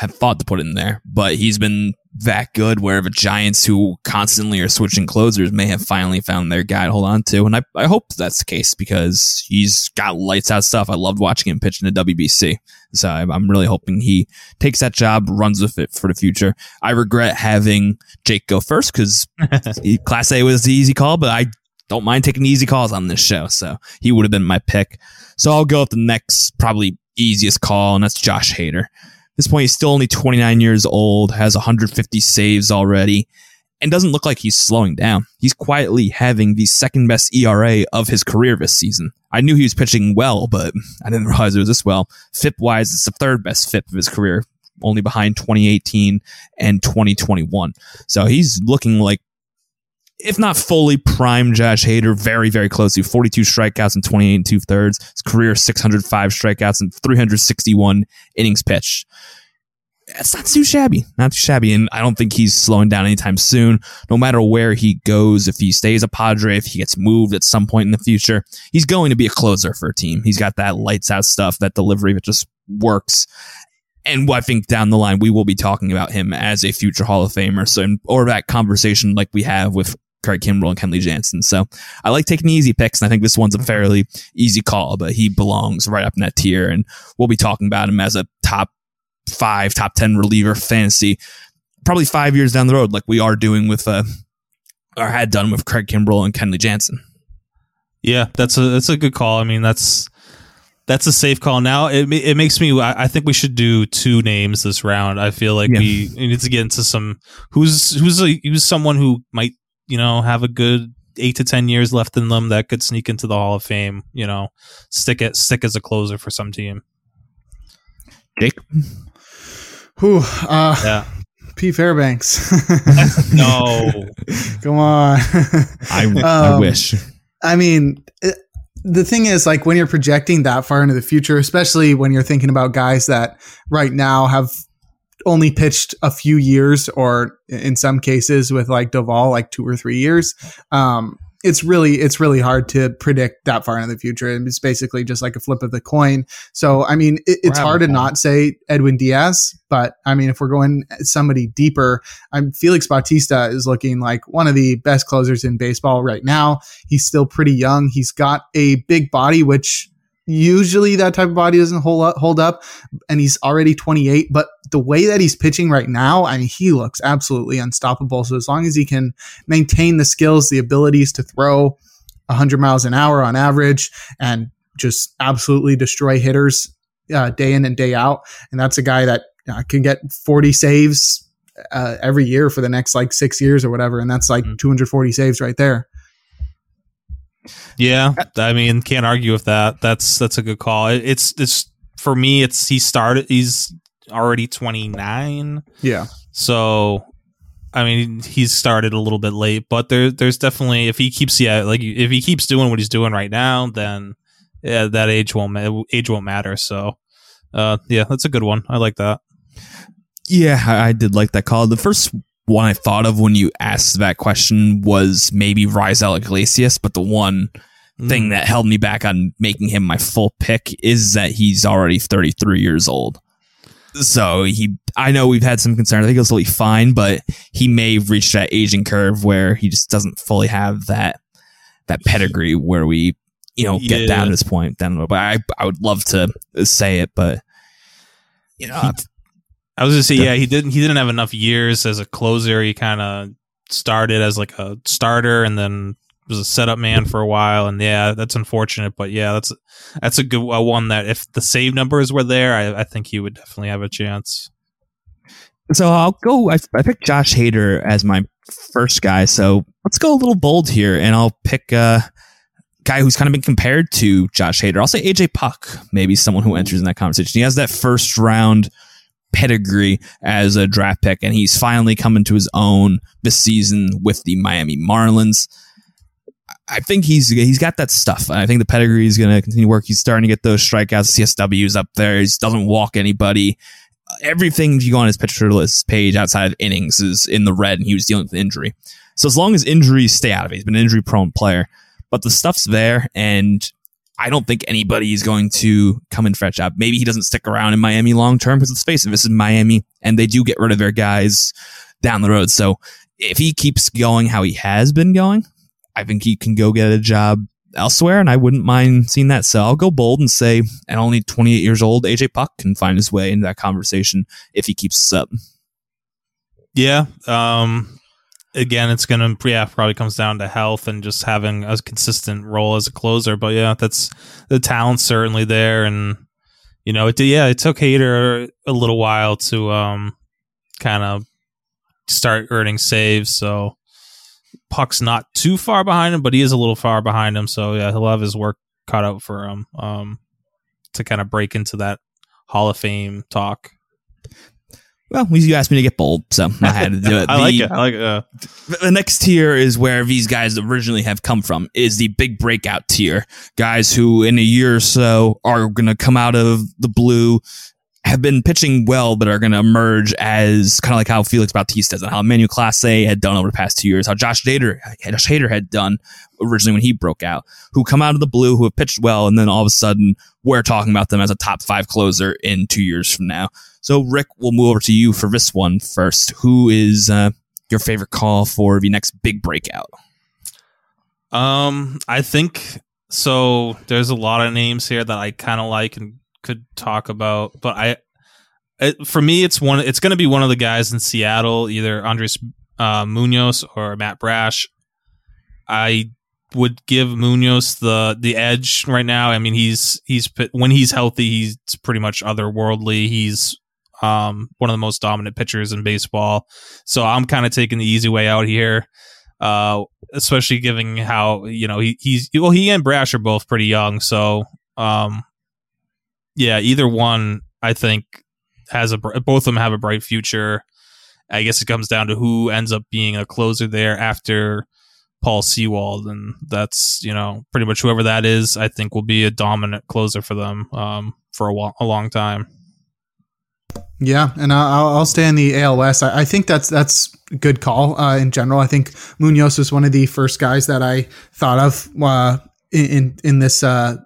have thought to put in there, but he's been that good where the Giants, who constantly are switching closers, may have finally found their guy to hold on to. And I hope that's the case because he's got lights out stuff. I loved watching him pitch in the WBC. So I'm really hoping he takes that job, runs with it for the future. I regret having Jake go first because Class A was the easy call, but I don't mind taking easy calls on this show. So he would have been my pick. So I'll go with the next probably easiest call, and that's Josh Hader. At this point, he's still only 29 years old, has 150 saves already, and doesn't look like he's slowing down. He's quietly having the second best ERA of his career this season. I knew he was pitching well, but I didn't realize it was this well. FIP-wise, it's the third best FIP of his career, only behind 2018 and 2021. So he's looking like, if not fully prime Josh Hader, very, very close to 42 strikeouts in 28 2/3. His career 605 strikeouts and 361 innings pitched. That's not too shabby. Not too shabby. And I don't think he's slowing down anytime soon. No matter where he goes, if he stays a Padre, if he gets moved at some point in the future, he's going to be a closer for a team. He's got that lights out stuff, that delivery that just works. And I think down the line, we will be talking about him as a future Hall of Famer. So, or that conversation like we have with Craig Kimbrell and Kenley Jansen. So I like taking easy picks, and I think this one's a fairly easy call, but he belongs right up in that tier, and we'll be talking about him as a top 5, top 10 reliever fantasy, probably 5 years down the road, like we are doing with, or had done with Craig Kimbrell and Kenley Jansen. Yeah, that's a good call. I mean, that's a safe call. Now it makes me. I think we should do 2 names this round. I feel like we need to get into some who's someone who might, have a good 8 to 10 years left in them that could sneak into the Hall of Fame. Stick as a closer for some team. Jake. Yeah. P. Fairbanks. No. Come on. I wish. I mean, the thing is, like, when you're projecting that far into the future, especially when you're thinking about guys that right now have only pitched a few years, or in some cases with like Doval, like 2 or 3 years, it's really hard to predict that far into the future. And it's basically just like a flip of the coin. So, I mean, it's hard to not say Edwin Diaz, but I mean, if we're going somebody deeper, Felix Bautista is looking like one of the best closers in baseball right now. He's still pretty young. He's got a big body, which usually that type of body doesn't hold up, and he's already 28, but the way that he's pitching right now, I mean, he looks absolutely unstoppable. So as long as he can maintain the skills, the abilities to throw 100 miles an hour on average and just absolutely destroy hitters day in and day out, and that's a guy that can get 40 saves every year for the next like 6 years or whatever, and that's like 240 saves right there. Yeah, I mean, can't argue with that. That's a good call. It's for me. He's already 29. Yeah. So, I mean, he's started a little bit late, but there's definitely, if he keeps doing what he's doing right now, then that age won't matter. So, yeah, that's a good one. I like that. Yeah, I did like that call. The first one I thought of when you asked that question was maybe Raisel Iglesias, but the one thing that held me back on making him my full pick is that he's already 33 years old. So I know we've had some concern. I think he'll still be fine, but he may have reached that aging curve where he just doesn't fully have that pedigree where we, get down to this point. But I would love to say it, but I was gonna say, he didn't have enough years as a closer. He kind of started as like a starter and then was a setup man for a while. And yeah, that's unfortunate, but yeah, that's a good one that if the save numbers were there, I think he would definitely have a chance. So I'll go. I picked Josh Hader as my first guy. So let's go a little bold here, and I'll pick a guy who's kind of been compared to Josh Hader. I'll say AJ Puck, maybe someone who enters in that conversation. He has that first round pedigree as a draft pick, and he's finally coming to his own this season with the Miami Marlins. I think he's got that stuff. I think the pedigree is going to continue to work. He's starting to get those strikeouts, CSWs up there. He doesn't walk anybody. Everything, if you go on his pitcher list page outside of innings, is in the red, and he was dealing with injury. So as long as injuries stay out of it, he's been an injury-prone player, but the stuff's there, and I don't think anybody is going to come in for that job. Maybe he doesn't stick around in Miami long term because let's face it, this is Miami and they do get rid of their guys down the road. So if he keeps going how he has been going, I think he can go get a job elsewhere, and I wouldn't mind seeing that. So I'll go bold and say, at only 28 years old, AJ Puck can find his way into that conversation if he keeps this up. Yeah. Again, it's going to probably comes down to health and just having a consistent role as a closer. But yeah, that's the talent's certainly there. And, you know, it took Hader a little while to kind of start earning saves. So Puck's not too far behind him, but he is a little far behind him. So yeah, he'll have his work cut out for him to kind of break into that Hall of Fame talk. Well, you asked me to get bold, so I had to do it. I like it. The next tier is where these guys originally have come from, is the big breakout tier. Guys who in a year or so are going to come out of the blue, have been pitching well, but are going to emerge as kind of like how Felix Bautista does and how Emmanuel Clase had done over the past 2 years, how Josh Hader had done originally when he broke out, who come out of the blue, who have pitched well, and then all of a sudden we're talking about them as a top 5 closer in 2 years from now. So, Rick, we'll move over to you for this one first. Who is your favorite call for the next big breakout? I think so. There's a lot of names here that I kind of like and could talk about, but for me, it's going to be one of the guys in Seattle, either Andres Munoz or Matt Brash. I would give Munoz the edge right now. I mean, he's when he's healthy, he's pretty much otherworldly. He's one of the most dominant pitchers in baseball. So I'm kind of taking the easy way out here, especially given how, you know, he and Brash are both pretty young. So yeah, either one I think both of them have a bright future. I guess it comes down to who ends up being a closer there after Paul Sewald, and that's, you know, pretty much whoever that is, I think will be a dominant closer for them for a long time. Yeah, and I'll stay in the AL West. I think that's a good call in general. I think Munoz was one of the first guys that I thought of in this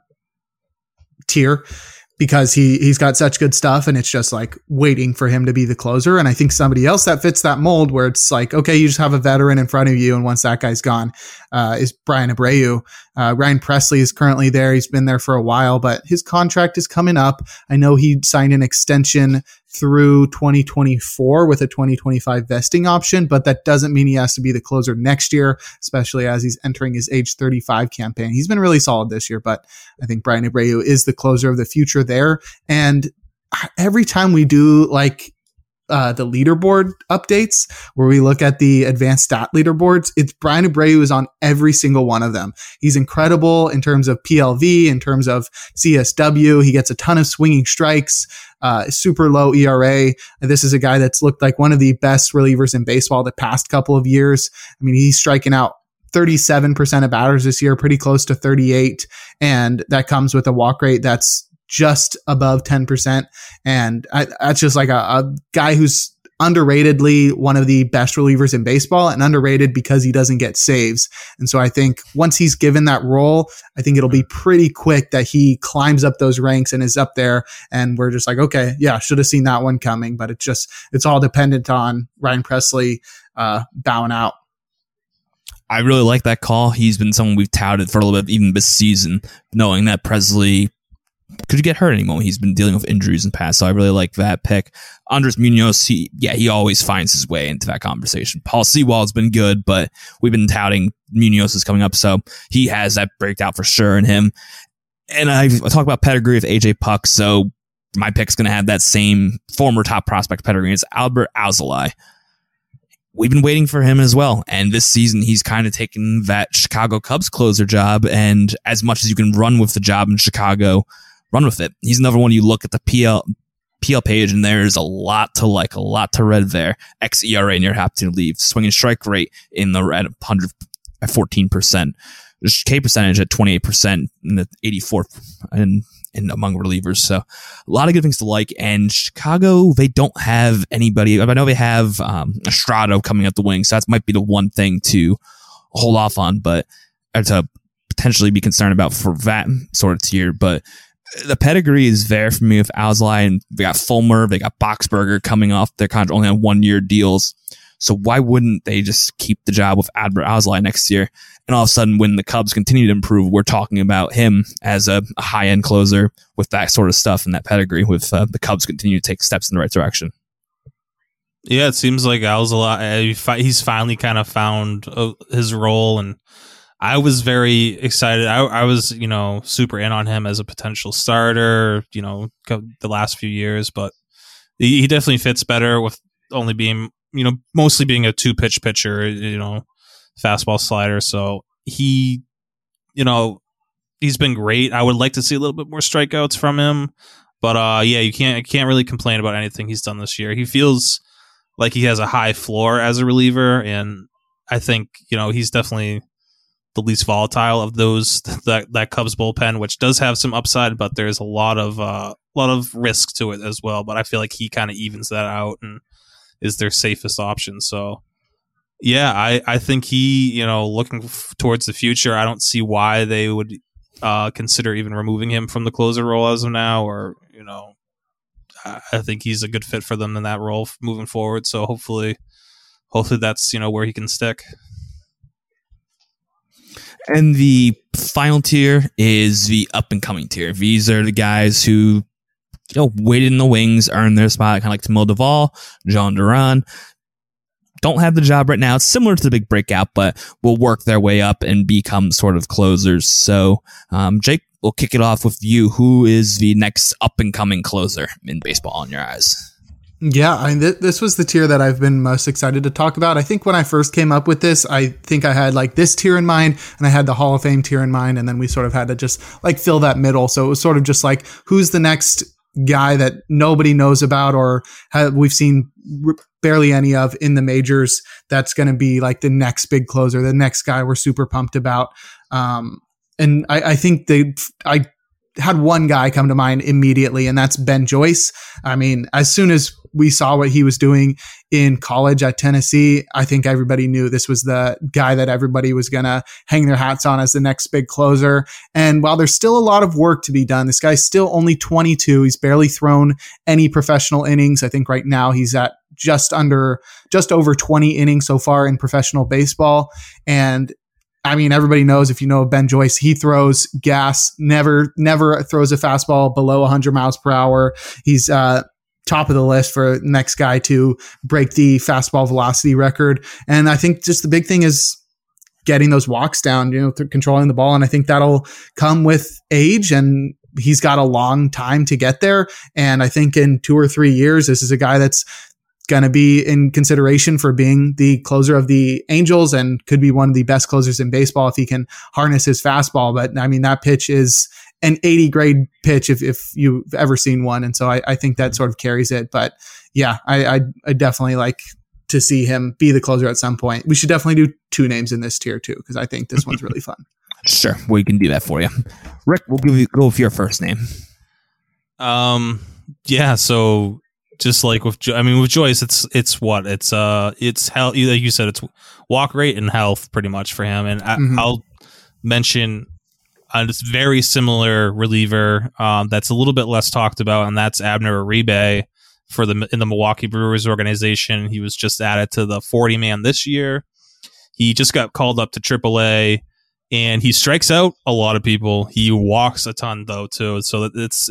tier, because he's got such good stuff, and it's just like waiting for him to be the closer. And I think somebody else that fits that mold, where it's like, okay, you just have a veteran in front of you, and once that guy's gone, is Brian Abreu. Ryan Presley is currently there. He's been there for a while, but his contract is coming up. I know he signed an extension through 2024 with a 2025 vesting option, but that doesn't mean he has to be the closer next year, especially as he's entering his age 35 campaign. He's been really solid this year, but I think Brian Abreu is the closer of the future there. And every time we do like the leaderboard updates where we look at the advanced stat leaderboards, it's Brian Abreu is on every single one of them. He's incredible in terms of PLV, in terms of CSW. He gets a ton of swinging strikes, super low ERA. This is a guy that's looked like one of the best relievers in baseball the past couple of years. I mean, he's striking out 37% of batters this year, pretty close to 38. And that comes with a walk rate that's just above 10%. And that's just like a guy who's underratedly one of the best relievers in baseball, and underrated because he doesn't get saves. And so I think once he's given that role, I think it'll be pretty quick that he climbs up those ranks and is up there. And we're just like, okay, yeah, should have seen that one coming. But it's all dependent on Ryan Presley bowing out. I really like that call. He's been someone we've touted for a little bit, even this season, knowing that Presley could get hurt anymore. He's been dealing with injuries in the past, so I really like that pick. Andres Munoz, he always finds his way into that conversation. Paul Sewald's been good, but we've been touting Munoz is coming up, so he has that breakout for sure in him. And I talk about pedigree with AJ Puck, so my pick's going to have that same former top prospect pedigree. It's Albert Alzolay. We've been waiting for him as well. And this season, he's kind of taken that Chicago Cubs closer job. And as much as you can run with the job in Chicago, run with it. He's another one. You look at the PL page, and there's a lot to like, a lot to read there. xERA near half to leave. Swinging strike rate in the red, 100 at 14%. K percentage at 28%, and the 84th and among relievers. So a lot of good things to like. And Chicago, they don't have anybody. I know they have Estrada coming up the wing, so that might be the one thing to hold off on, but to potentially be concerned about for that sort of tier. But the pedigree is there for me with Alzolay, and they got Fulmer, they got Boxberger coming off their contract only on 1-year deals. So why wouldn't they just keep the job with Adbert Alzolay next year? And all of a sudden, when the Cubs continue to improve, we're talking about him as a high-end closer with that sort of stuff and that pedigree with the Cubs continue to take steps in the right direction. Yeah, it seems like Alzolay, he's finally kind of found his role, and I was very excited. I was, super in on him as a potential starter, the last few years, but he definitely fits better with only being, mostly being a 2-pitch pitcher, fastball slider. So he's been great. I would like to see a little bit more strikeouts from him, but you can't really complain about anything he's done this year. He feels like he has a high floor as a reliever, and I think, he's definitely the least volatile of those that Cubs bullpen, which does have some upside, but there's a lot of risk to it as well. But I feel like he kind of evens that out and is their safest option. So yeah, I think he, looking towards the future, I don't see why they would consider even removing him from the closer role as of now, or I think he's a good fit for them in that role moving forward. So hopefully that's where he can stick. And the final tier is the up-and-coming tier. These are the guys who, waited in the wings, earned their spot, kind of like Tamil Duvall, John Duran. Don't have the job right now. It's similar to the big breakout, but will work their way up and become sort of closers. So, Jake, we'll kick it off with you. Who is the next up-and-coming closer in baseball in your eyes? Yeah, this was the tier that I've been most excited to talk about. I think when I first came up with this, I think I had like this tier in mind, and I had the Hall of Fame tier in mind, and then we sort of had to just like fill that middle. So it was sort of just like, who's the next guy that nobody knows about or we've seen barely any of in the majors that's going to be like the next big closer, the next guy we're super pumped about. And I think I had one guy come to mind immediately, and that's Ben Joyce. I mean, as soon as we saw what he was doing in college at Tennessee, I think everybody knew this was the guy that everybody was going to hang their hats on as the next big closer. And while there's still a lot of work to be done, this guy's still only 22. He's barely thrown any professional innings. I think right now he's at just over 20 innings so far in professional baseball. And I mean, everybody knows, if you know Ben Joyce, he throws gas, never throws a fastball below 100 miles per hour. He's top of the list for next guy to break the fastball velocity record. And I think just the big thing is getting those walks down, controlling the ball. And I think that'll come with age, and he's got a long time to get there. And I think in 2 or 3 years, this is a guy that's going to be in consideration for being the closer of the Angels and could be one of the best closers in baseball if he can harness his fastball. But I mean, that pitch is an 80 grade pitch if you've ever seen one. And so I think that sort of carries it. But yeah, I definitely like to see him be the closer at some point. We should definitely do 2 names in this tier too, because I think this one's really fun. Sure, we can do that for you. Rick, we'll go with your first name. Yeah, so just like with Joyce, it's health. Like you said, it's walk rate and health pretty much for him. And I'll mention this very similar reliever that's a little bit less talked about, and that's Abner Uribe in the Milwaukee Brewers organization. He was just added to the 40-man this year. He just got called up to AAA, and he strikes out a lot of people. He walks a ton though too. So it's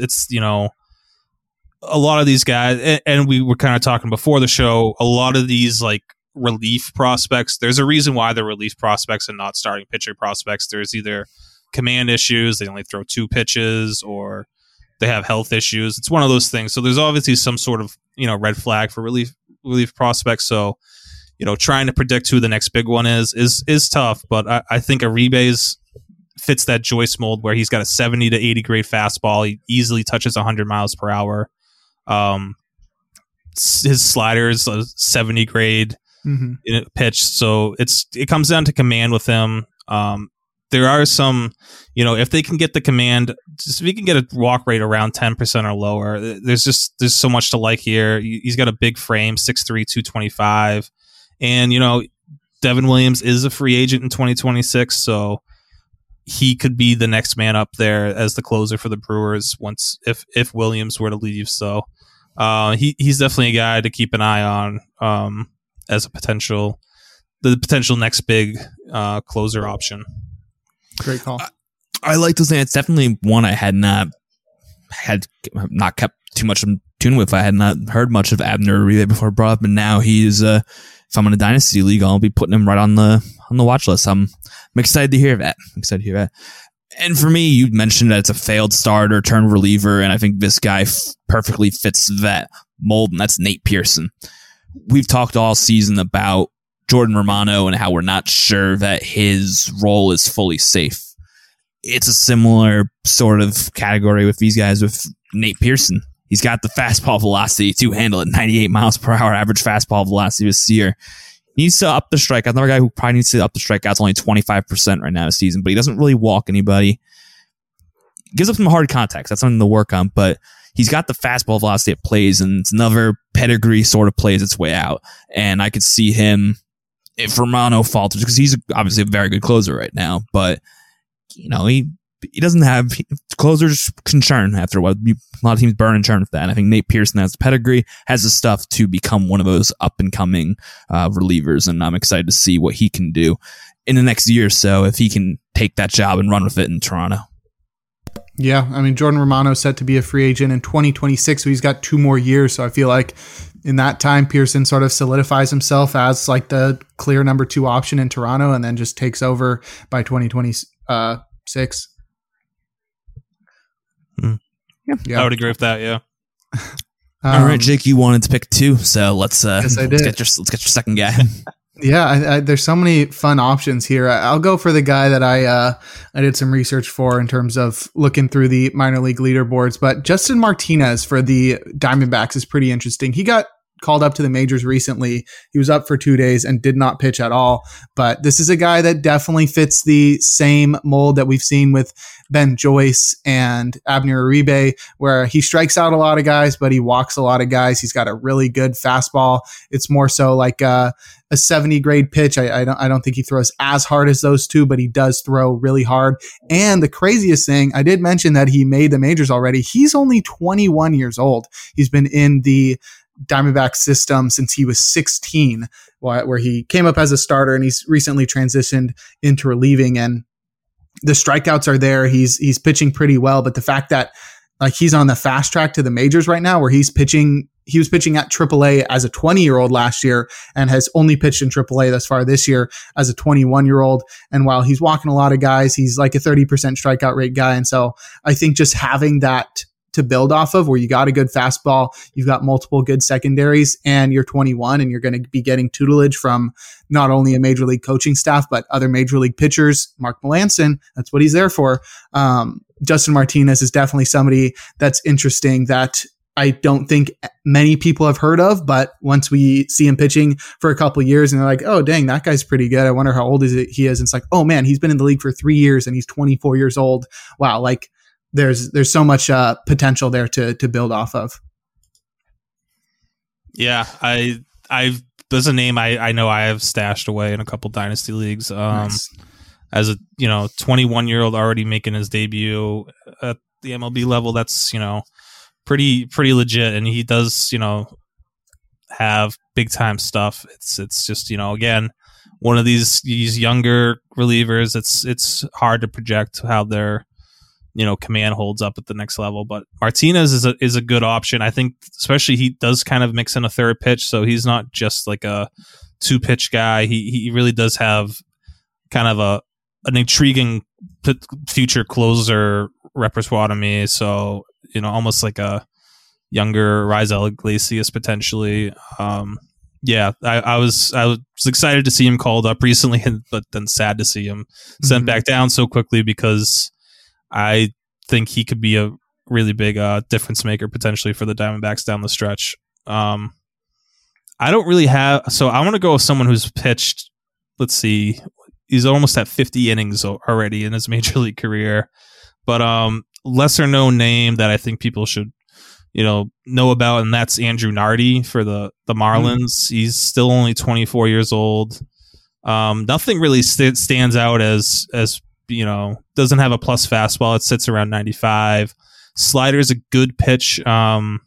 a lot of these guys, and we were kind of talking before the show, a lot of these like relief prospects, there's a reason why they're relief prospects and not starting pitcher prospects. There's either command issues, they only throw 2 pitches, or they have health issues. It's one of those things. So there's obviously some sort of, red flag for relief prospects. So, trying to predict who the next big one is tough, but I think Uribe's fits that Joyce mold where he's got a 70 to 80 grade fastball. He easily touches 100 miles per hour. His slider is a 70 grade pitch. So it comes down to command with him. There are some, if they can get the command, if he can get a walk rate around 10% or lower, there's so much to like here. He's got a big frame, 6'3", 225. And, Devin Williams is a free agent in 2026. So he could be the next man up there as the closer for the Brewers if Williams were to leave. So he's definitely a guy to keep an eye on as the potential next big closer option. Great call. I like to say it's definitely one I had not kept too much in tune with. I had not heard much of Abner Uribe before brought up, and now he's if I'm in a dynasty league, I'll be putting him right on the watch list. I'm excited to hear that. And for me, you mentioned that it's a failed starter turned reliever, and I think this guy perfectly fits that mold, and that's Nate Pearson. We've talked all season about Jordan Romano and how we're not sure that his role is fully safe. It's a similar sort of category with these guys with Nate Pearson. He's got the fastball velocity to handle it, 98 miles per hour average fastball velocity this year. He needs to up the strikeout. Another guy who probably needs to up the strikeouts only 25% right now this season, but he doesn't really walk anybody. Gives up some hard contacts. That's something to work on, but he's got the fastball velocity it plays, and it's another pedigree sort of plays its way out. And I could see him, if Romano falters, because he's obviously a very good closer right now, but he doesn't have closers can churn after a while. A lot of teams burn and churn with that. And I think Nate Pearson has the pedigree, has the stuff to become one of those up and coming relievers. And I'm excited to see what he can do in the next year or so if he can take that job and run with it in Toronto. Yeah, I mean, Jordan Romano is set to be a free agent in 2026, so he's got 2 more years. So I feel like in that time, Pearson sort of solidifies himself as like the clear number 2 option in Toronto, and then just takes over by 2026. Yeah, I would agree with that. Yeah. All right, Jake, you wanted to pick 2, so let's yes, I did. let's get your second guy. Yeah, there's so many fun options here. I'll go for the guy that I did some research for in terms of looking through the minor league leaderboards. But Justin Martinez for the Diamondbacks is pretty interesting. He got called up to the majors recently. He was up for 2 days and did not pitch at all. But this is a guy that definitely fits the same mold that we've seen with Ben Joyce and Abner Uribe, where he strikes out a lot of guys, but he walks a lot of guys. He's got a really good fastball. It's more so like a 70 grade pitch. I don't think he throws as hard as those two, but he does throw really hard. And the craziest thing, I did mention that he made the majors already. He's only 21 years old. He's been in the Diamondback system since he was 16, where he came up as a starter, and he's recently transitioned into relieving, and the strikeouts are there. He's pitching pretty well, but the fact that like he's on the fast track to the majors right now, where he was pitching at AAA as a 20-year-old last year and has only pitched in AAA thus far this year as a 21-year-old. And while he's walking a lot of guys, he's like a 30% strikeout rate guy. And so I think just having that to build off of, where you got a good fastball, you've got multiple good secondaries, and you're 21 and you're going to be getting tutelage from not only a major league coaching staff, but other major league pitchers. Mark Melancon, that's what he's there for. Justin Martinez is definitely somebody that's interesting that I don't think many people have heard of, but once we see him pitching for a couple of years and they're like, oh, dang, that guy's pretty good. I wonder how old he is. And it's like, oh man, he's been in the league for 3 years and he's 24 years old. Wow. Like there's so much potential there to build off of. Yeah. I've there's a name I know I have stashed away in a couple dynasty leagues. Nice. As a 21-year-old already making his debut at the MLB level, that's pretty legit, and he does have big time stuff. It's just again one of these younger relievers. It's hard to project how their command holds up at the next level, but Martinez is a good option. I think especially he does kind of mix in a third pitch, so he's not just like a 2-pitch guy. He really does have kind of an intriguing future closer repertoire to me. So almost like a younger Raisel Iglesias potentially. Yeah, I was excited to see him called up recently, but then sad to see him sent back down so quickly, because I think he could be a really big difference maker potentially for the Diamondbacks down the stretch. I don't really have, so I want to go with someone who's pitched, let's see, he's almost at 50 innings already in his major league career, but lesser known name that I think people should know about, and that's Andrew Nardi for the Marlins. He's still only 24 years old. Nothing really stands out as doesn't have a plus fastball. It sits around 95. Slider is a good pitch. Not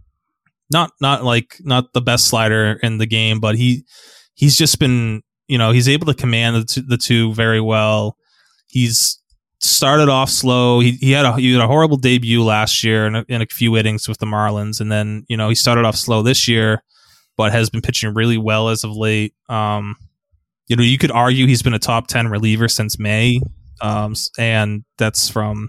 the best slider in the game, but he's just been, he's able to command the two very well. He's started off slow. He had a horrible debut last year in a few innings with the Marlins, and then he started off slow this year, but has been pitching really well as of late. You could argue he's been a top 10 reliever since May, and that's from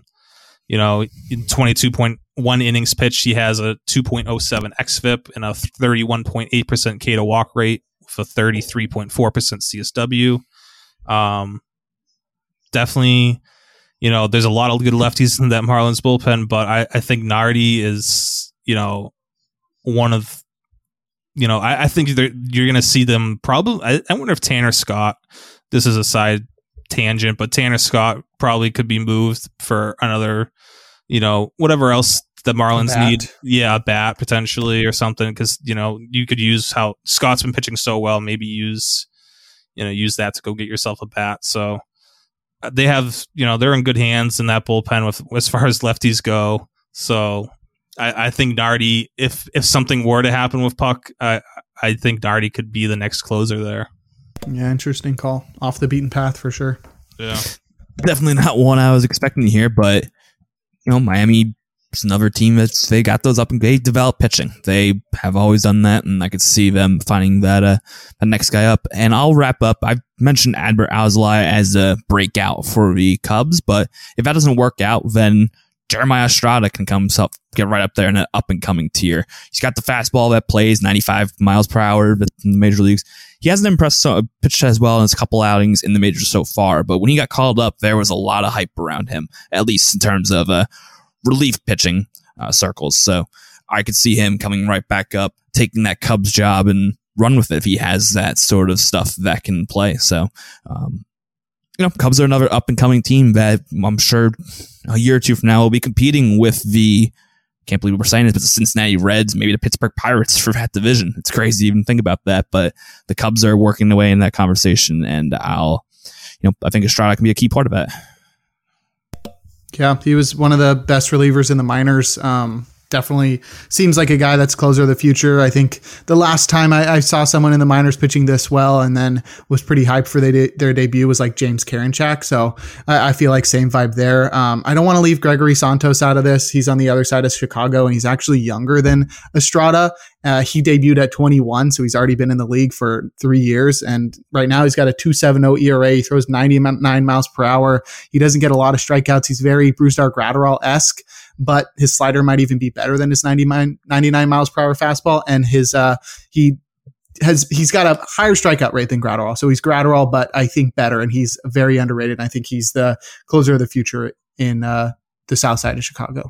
22.1 innings pitched. He has a 2.07 xFIP and a 31.8% K to walk rate with a 33.4% CSW. Definitely, there's a lot of good lefties in that Marlins bullpen, but I think Nardi is, one of, I think you're going to see them probably. I wonder if Tanner Scott, this is a side tangent, but Tanner Scott probably could be moved for another, whatever else the Marlins need. Yeah, a bat potentially or something, because, you could use how Scott's been pitching so well, maybe use that to go get yourself a bat. So they have, they're in good hands in that bullpen as far as lefties go. So I think Nardi, if something were to happen with Puck, I think Nardi could be the next closer there. Yeah, interesting call. Off the beaten path for sure. Yeah. Definitely not one I was expecting here, but Miami is another team they got those up and they develop pitching. They have always done that, and I could see them finding that the next guy up. And I'll wrap up. I've mentioned Adbert Alzolay as a breakout for the Cubs, but if that doesn't work out, then Jeremiah Estrada can get right up there in an up and coming tier. He's got the fastball that plays 95 miles per hour in the major leagues. He hasn't impressed pitched as well in his couple outings in the majors so far, but when he got called up, there was a lot of hype around him, at least in terms of relief pitching circles. So I could see him coming right back up, taking that Cubs job and run with it if he has that sort of stuff that can play. So, Cubs are another up and coming team that I'm sure a year or two from now will be competing with can't believe we're saying this, but the Cincinnati Reds, maybe the Pittsburgh Pirates for that division. It's crazy to even think about that, but the Cubs are working their way in that conversation, and I think Estrada can be a key part of that. Yeah, he was one of the best relievers in the minors. Definitely seems like a guy that's closer of the future. I think the last time I saw someone in the minors pitching this well and then was pretty hyped for their debut was like James Karinchak. So I feel like same vibe there. I don't want to leave Gregory Santos out of this. He's on the other side of Chicago, and he's actually younger than Estrada. He debuted at 21, so he's already been in the league for 3 years. And right now he's got a 2.70 ERA. He throws 99 miles per hour. He doesn't get a lot of strikeouts. He's very Brusdar Graterol-esque, but his slider might even be better than his 99 miles per hour fastball. And he's got a higher strikeout rate than Graterol. So he's Graterol, but I think better. And he's very underrated. I think he's the closer of the future in the south side of Chicago.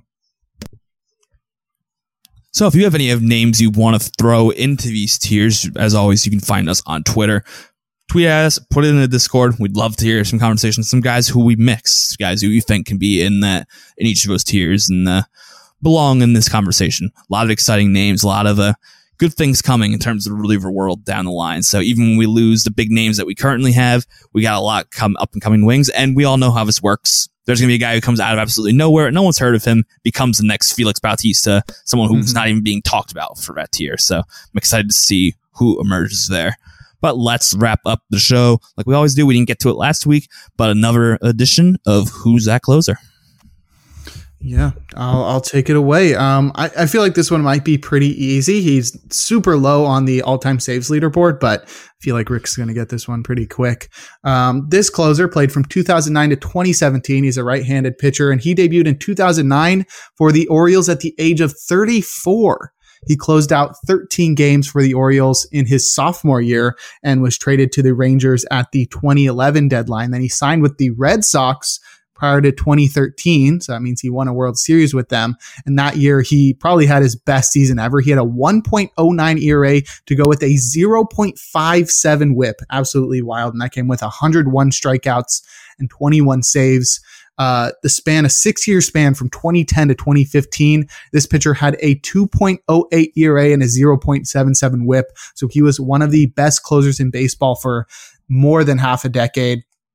So if you have any names you want to throw into these tiers, as always, you can find us on Twitter. Tweet at us, put it in the Discord. We'd love to hear some conversations, some guys who we mix, guys who you think can be in each of those tiers and belong in this conversation. A lot of exciting names, a lot of good things coming in terms of the reliever world down the line. So even when we lose the big names that we currently have, we got a lot up and coming wings, and we all know how this works. There's going to be a guy who comes out of absolutely nowhere. No one's heard of him, becomes the next Felix Bautista, someone who's not even being talked about for that tier. So I'm excited to see who emerges there. But let's wrap up the show like we always do. We didn't get to it last week, but another edition of Who's That Closer? Yeah, I'll take it away. I feel like this one might be pretty easy. He's super low on the all-time saves leaderboard, but I feel like Rick's going to get this one pretty quick. This closer played from 2009 to 2017. He's a right-handed pitcher, and he debuted in 2009 for the Orioles at the age of 34. He closed out 13 games for the Orioles in his sophomore year and was traded to the Rangers at the 2011 deadline. Then he signed with the Red Sox prior to 2013. So that means he won a World Series with them. And that year, he probably had his best season ever. He had a 1.09 ERA to go with a 0.57 whip. Absolutely wild. And that came with 101 strikeouts and 21 saves. A 6-year span from 2010 to 2015. This pitcher had a 2.08 ERA and a 0.77 whip. So he was one of the best closers in baseball for more than half a decade.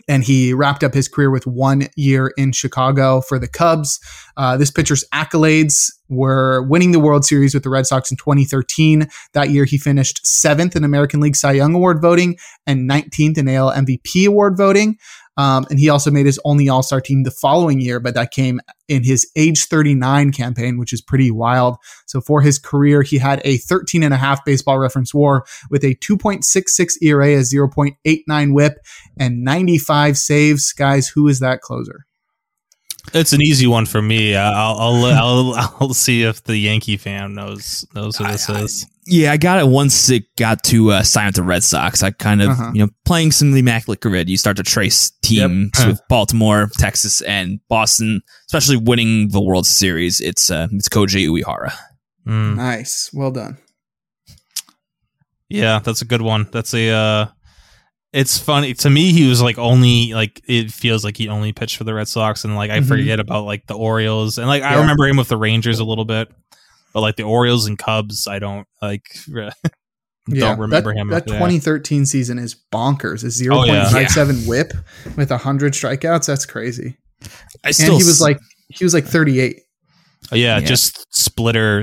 And he wrapped up his career with 1 year in Chicago for the Cubs. This pitcher's accolades were winning the World Series with the Red Sox in 2013. That year, he finished 7th in American League Cy Young Award voting and 19th in AL MVP award voting. And he also made his only All-Star team the following year, but that came in his age 39 campaign, which is pretty wild. So for his career, he had a 13.5 Baseball Reference WAR with a 2.66 ERA, a 0.89 WHIP, and 95 saves. Guys, who is that closer? It's an easy one for me. I'll see if the Yankee fan knows who this is. Yeah, I got it once it got to sign with the Red Sox. I kind of, playing some of the Immaculate Grid, you start to trace teams with Baltimore, Texas, and Boston, especially winning the World Series. It's Koji Uehara. Nice. Well done. Yeah, that's a good one. That's it's funny to me. He was it feels like he only pitched for the Red Sox, and I forget about the Orioles, and I remember him with the Rangers a little bit, but the Orioles and Cubs, I don't don't remember him. That 2013 season is bonkers. A 0.57 WHIP with 100 strikeouts. That's crazy. And he was like 38. Oh, yeah, just splitter.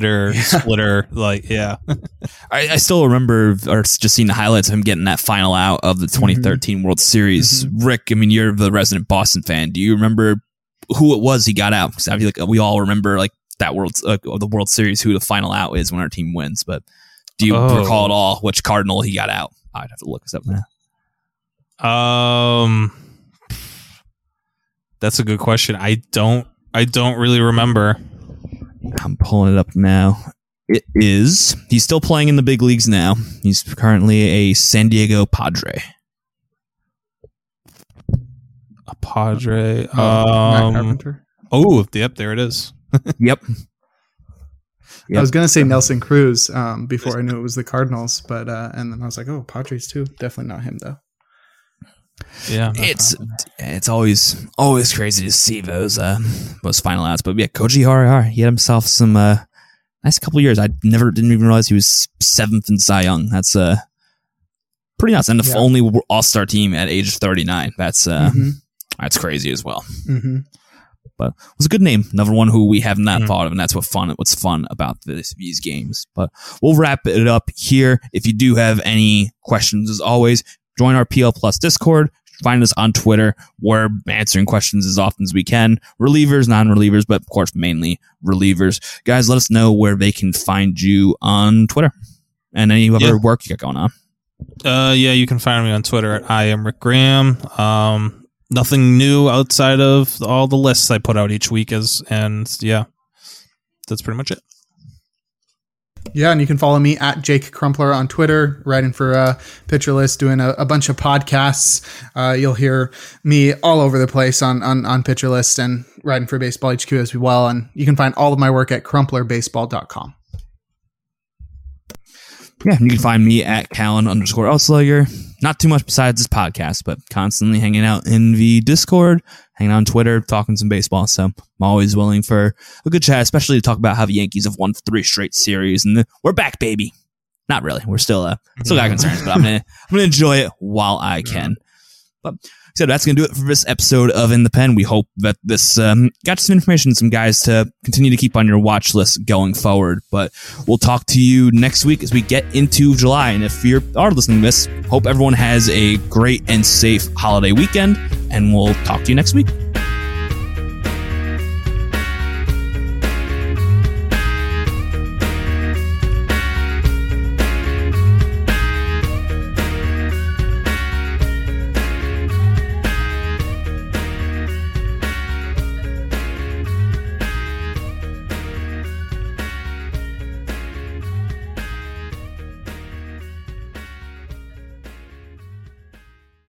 I still remember, or just seeing the highlights of him getting that final out of the 2013 World Series. Rick, I mean, you're the resident Boston fan. Do you remember who it was he got out? Because I feel like we all remember that the World Series, who the final out is when our team wins. But do you recall at all which Cardinal he got out? I'd have to look this up now. That's a good question. I don't really remember. I'm pulling it up now. He's still playing in the big leagues now. He's currently a San Diego Padre. A Padre. Matt Carpenter. Oh, yep, there it is. Yep. I was going to say Nelson Cruz before I knew it was the Cardinals, but and then I was like, oh, Padres too. Definitely not him though. Yeah, it's always crazy to see those final outs. But yeah, Koji Uehara, he had himself some nice couple years. I didn't even realize he was 7th in Cy Young. That's pretty nuts. And the only All-Star team at age 39. That's crazy as well. But it was a good name. Another one who we have not thought of, and that's what's fun about these games. But we'll wrap it up here. If you do have any questions, as always, join our PL Plus Discord. Find us on Twitter. We're answering questions as often as we can. Relievers, non-relievers, but of course, mainly relievers. Guys, let us know where they can find you on Twitter and any other work you got going on. You can find me on Twitter at I am Rick Graham. Nothing new outside of all the lists I put out each week that's pretty much it. Yeah, and you can follow me at Jake Crumpler on Twitter, writing for Pitcher List, doing a bunch of podcasts. You'll hear me all over the place on Pitcher List and writing for Baseball HQ as well. And you can find all of my work at crumplerbaseball.com. Yeah, you can find me at Callan_Elslager. Not too much besides this podcast, but constantly hanging out in the Discord, hanging out on Twitter, talking some baseball. So I'm always willing for a good chat, especially to talk about how the Yankees have won 3 straight series, and we're back, baby. Not really. We're still got concerns, but I'm gonna enjoy it while I can. But so that's going to do it for this episode of In the Pen. We hope that this got some information, some guys to continue to keep on your watch list going forward. But we'll talk to you next week as we get into July. And if you are listening to this, hope everyone has a great and safe holiday weekend. And we'll talk to you next week.